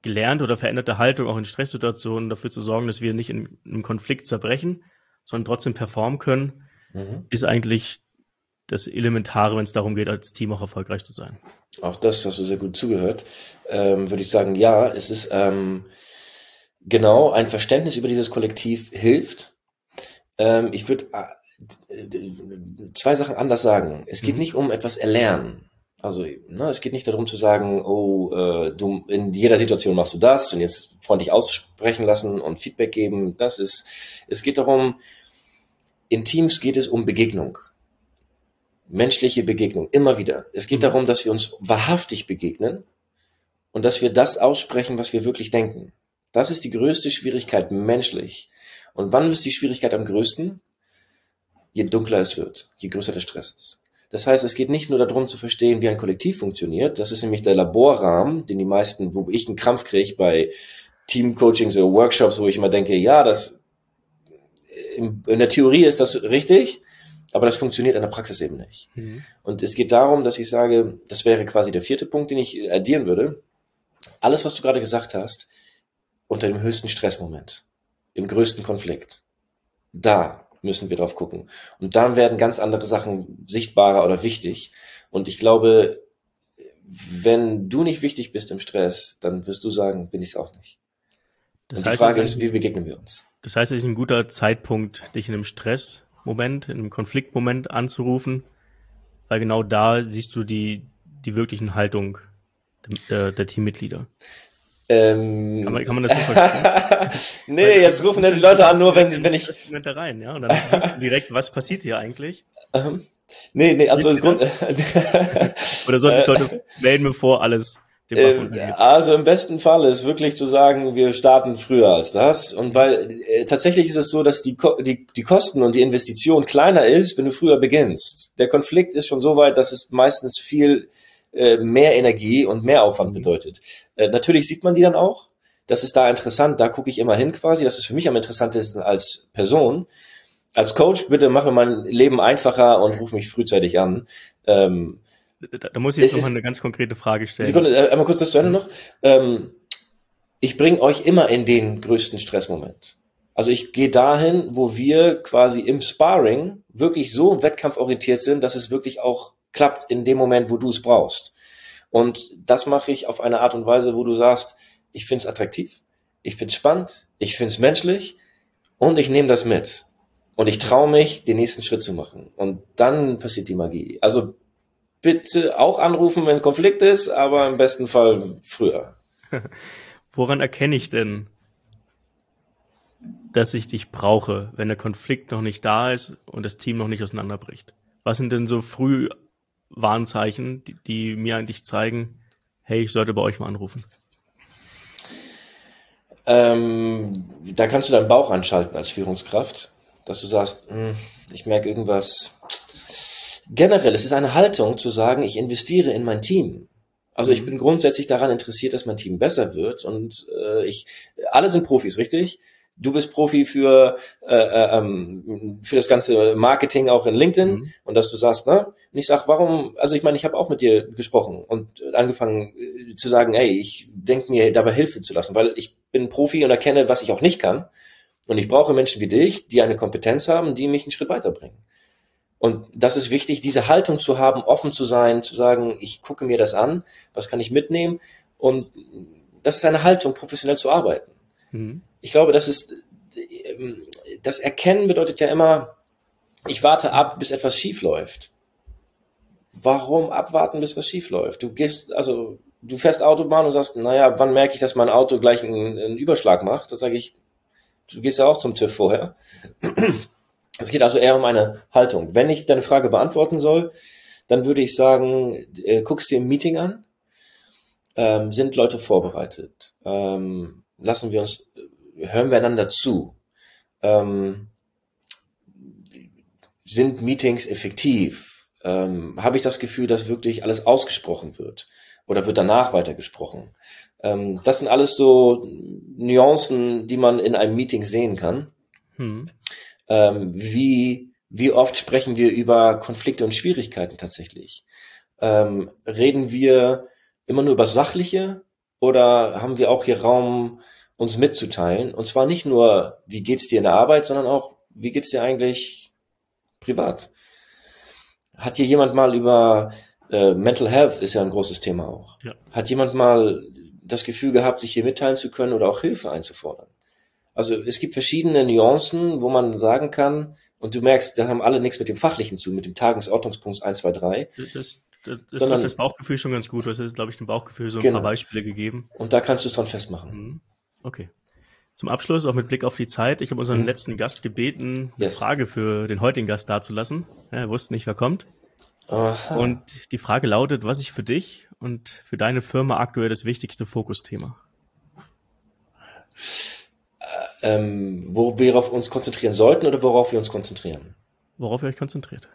gelernt oder veränderte Haltung auch in Stresssituationen dafür zu sorgen, dass wir nicht in einem Konflikt zerbrechen, sondern trotzdem performen können, ist eigentlich das Elementare, wenn es darum geht, als Team auch erfolgreich zu sein. Auch das hast du sehr gut zugehört. Würde ich sagen, ja, es ist genau ein Verständnis über dieses Kollektiv hilft. Ich würde zwei Sachen anders sagen. Es geht nicht um etwas erlernen. Also es geht nicht darum zu sagen, du in jeder Situation machst du das und jetzt freundlich aussprechen lassen und Feedback geben. Es geht darum, in Teams geht es um Begegnung. Menschliche Begegnung, immer wieder. Es geht darum, dass wir uns wahrhaftig begegnen und dass wir das aussprechen, was wir wirklich denken. Das ist die größte Schwierigkeit menschlich. Und wann ist die Schwierigkeit am größten? Je dunkler es wird, je größer der Stress ist. Das heißt, es geht nicht nur darum zu verstehen, wie ein Kollektiv funktioniert. Das ist nämlich der Laborrahmen, den die meisten, wo ich einen Krampf kriege bei Teamcoachings oder Workshops, wo ich immer denke, ja, in der Theorie ist das richtig, aber das funktioniert in der Praxis eben nicht. Und es geht darum, dass ich sage, das wäre quasi der vierte Punkt, den ich addieren würde. Alles, was du gerade gesagt hast, unter dem höchsten Stressmoment, im größten Konflikt, da müssen wir drauf gucken. Und dann werden ganz andere Sachen sichtbarer oder wichtig. Und ich glaube, wenn du nicht wichtig bist im Stress, dann wirst du sagen, bin ich es auch nicht. Und die Frage ist, wie begegnen wir uns? Das heißt, es ist ein guter Zeitpunkt, dich in einem Stressmoment, in einem Konfliktmoment anzurufen, weil genau da siehst du die wirklichen Haltung der Teammitglieder. Kann man das so verstehen? Nee, jetzt rufen ja die Leute an, nur wenn ich... Da rein, ja, und dann siehst du direkt, was passiert hier eigentlich? Nee, also das Grund... Oder sollten sich Leute melden, bevor alles... Also im besten Fall ist wirklich zu sagen, wir starten früher als das. Und weil tatsächlich ist es so, dass die Kosten und die Investition kleiner ist, wenn du früher beginnst. Der Konflikt ist schon so weit, dass es meistens viel mehr Energie und mehr Aufwand bedeutet. Natürlich sieht man die dann auch. Das ist da interessant, da gucke ich immer hin quasi. Das ist für mich am interessantesten als Person. Als Coach, bitte mach mir mein Leben einfacher und ruf mich frühzeitig an. Da muss ich jetzt nochmal eine ganz konkrete Frage stellen. Sekunde, einmal kurz das zu Ende noch. Ich bringe euch immer in den größten Stressmoment. Also ich gehe dahin, wo wir quasi im Sparring wirklich so wettkampforientiert sind, dass es wirklich auch klappt in dem Moment, wo du es brauchst. Und das mache ich auf eine Art und Weise, wo du sagst, ich finde es attraktiv, ich finde es spannend, ich finde es menschlich und ich nehme das mit. Und ich traue mich, den nächsten Schritt zu machen. Und dann passiert die Magie. Also bitte auch anrufen, wenn Konflikt ist, aber im besten Fall früher. Woran erkenne ich denn, dass ich dich brauche, wenn der Konflikt noch nicht da ist und das Team noch nicht auseinanderbricht? Was sind denn so Frühwarnzeichen, die mir eigentlich zeigen, hey, ich sollte bei euch mal anrufen? Da kannst du deinen Bauch anschalten als Führungskraft, dass du sagst, ich merke irgendwas. Generell, es ist eine Haltung zu sagen, ich investiere in mein Team. Also ich bin grundsätzlich daran interessiert, dass mein Team besser wird und alle sind Profis, richtig? Du bist Profi für das ganze Marketing auch in LinkedIn und dass du sagst, ne? Und ich sag, warum, also ich meine, ich habe auch mit dir gesprochen und angefangen zu sagen, hey, ich denke mir dabei Hilfe zu lassen, weil ich bin Profi und erkenne, was ich auch nicht kann und ich brauche Menschen wie dich, die eine Kompetenz haben, die mich einen Schritt weiterbringen. Und das ist wichtig, diese Haltung zu haben, offen zu sein, zu sagen, ich gucke mir das an, was kann ich mitnehmen und das ist eine Haltung, professionell zu arbeiten. Ich glaube, das Erkennen bedeutet ja immer, ich warte ab, bis etwas schief läuft. Warum abwarten, bis was schief läuft? Du fährst Autobahn und sagst, naja, wann merke ich, dass mein Auto gleich einen Überschlag macht? Da sage ich, du gehst ja auch zum TÜV vorher. Es geht also eher um eine Haltung. Wenn ich deine Frage beantworten soll, dann würde ich sagen, guckst dir im Meeting an, sind Leute vorbereitet, hören wir einander zu, sind Meetings effektiv, habe ich das Gefühl, dass wirklich alles ausgesprochen wird oder wird danach weitergesprochen. Das sind alles so Nuancen, die man in einem Meeting sehen kann. Wie oft sprechen wir über Konflikte und Schwierigkeiten tatsächlich? Reden wir immer nur über Sachliche oder haben wir auch hier Raum, uns mitzuteilen? Und zwar nicht nur, wie geht's dir in der Arbeit, sondern auch, wie geht's dir eigentlich privat? Hat hier jemand mal über Mental Health ist ja ein großes Thema auch. Ja. Hat jemand mal das Gefühl gehabt, sich hier mitteilen zu können oder auch Hilfe einzufordern? Also es gibt verschiedene Nuancen, wo man sagen kann, und du merkst, da haben alle nichts mit dem Fachlichen zu, mit dem Tagesordnungspunkt 1, 2, 3, Das trifft das sondern Bauchgefühl schon ganz gut. Du hast jetzt, glaube ich, dem Bauchgefühl so ein paar genau. Beispiele gegeben. Und da kannst du es dran festmachen. Mhm. Okay. Zum Abschluss, auch mit Blick auf die Zeit, ich habe unseren letzten Gast gebeten, eine Yes. Frage für den heutigen Gast dazulassen. Ja, er wusste nicht, wer kommt. Aha. Und die Frage lautet, was ist für dich und für deine Firma aktuell das wichtigste Fokusthema? Wo wir auf uns konzentrieren sollten oder worauf wir uns konzentrieren? Worauf ihr euch konzentriert?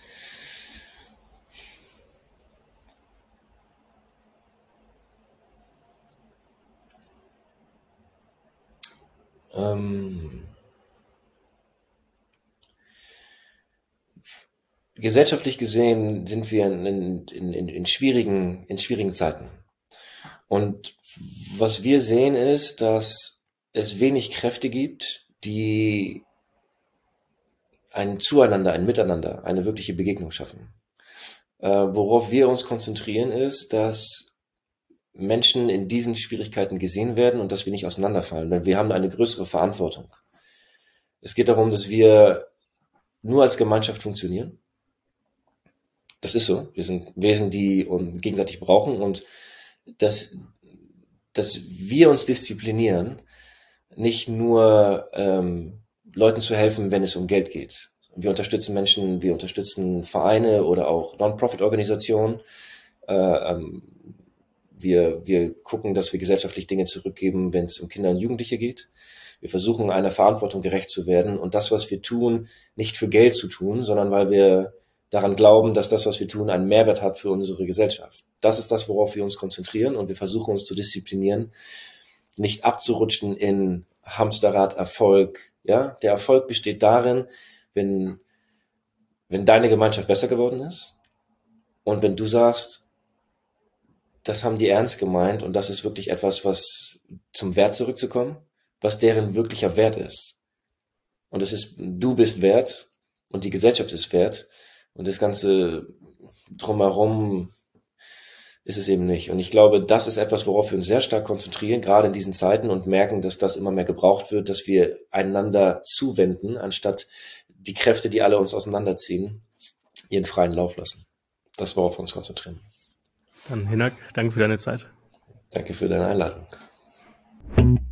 Gesellschaftlich gesehen sind wir in schwierigen Zeiten. Und was wir sehen ist, dass es wenig Kräfte gibt, die ein Zueinander, ein Miteinander, eine wirkliche Begegnung schaffen. Worauf wir uns konzentrieren ist, dass Menschen in diesen Schwierigkeiten gesehen werden und dass wir nicht auseinanderfallen, denn wir haben eine größere Verantwortung. Es geht darum, dass wir nur als Gemeinschaft funktionieren. Das ist so. Wir sind Wesen, die uns gegenseitig brauchen und dass wir uns disziplinieren, nicht nur Leuten zu helfen, wenn es um Geld geht. Wir unterstützen Menschen, wir unterstützen Vereine oder auch Non-Profit-Organisationen. Wir gucken, dass wir gesellschaftlich Dinge zurückgeben, wenn es um Kinder und Jugendliche geht. Wir versuchen, einer Verantwortung gerecht zu werden und das, was wir tun, nicht für Geld zu tun, sondern weil wir daran glauben, dass das, was wir tun, einen Mehrwert hat für unsere Gesellschaft. Das ist das, worauf wir uns konzentrieren und wir versuchen uns zu disziplinieren, nicht abzurutschen in Hamsterrad Erfolg. Ja, der Erfolg besteht darin, wenn deine Gemeinschaft besser geworden ist und wenn du sagst, das haben die ernst gemeint und das ist wirklich etwas, was zum Wert zurückzukommen, was deren wirklicher Wert ist. Und es ist, du bist wert und die Gesellschaft ist wert und das Ganze drumherum ist es eben nicht. Und ich glaube, das ist etwas, worauf wir uns sehr stark konzentrieren, gerade in diesen Zeiten und merken, dass das immer mehr gebraucht wird, dass wir einander zuwenden, anstatt die Kräfte, die alle uns auseinanderziehen, ihren freien Lauf lassen. Das, worauf wir uns konzentrieren. Dann Hinak, danke für deine Zeit. Danke für deine Einladung.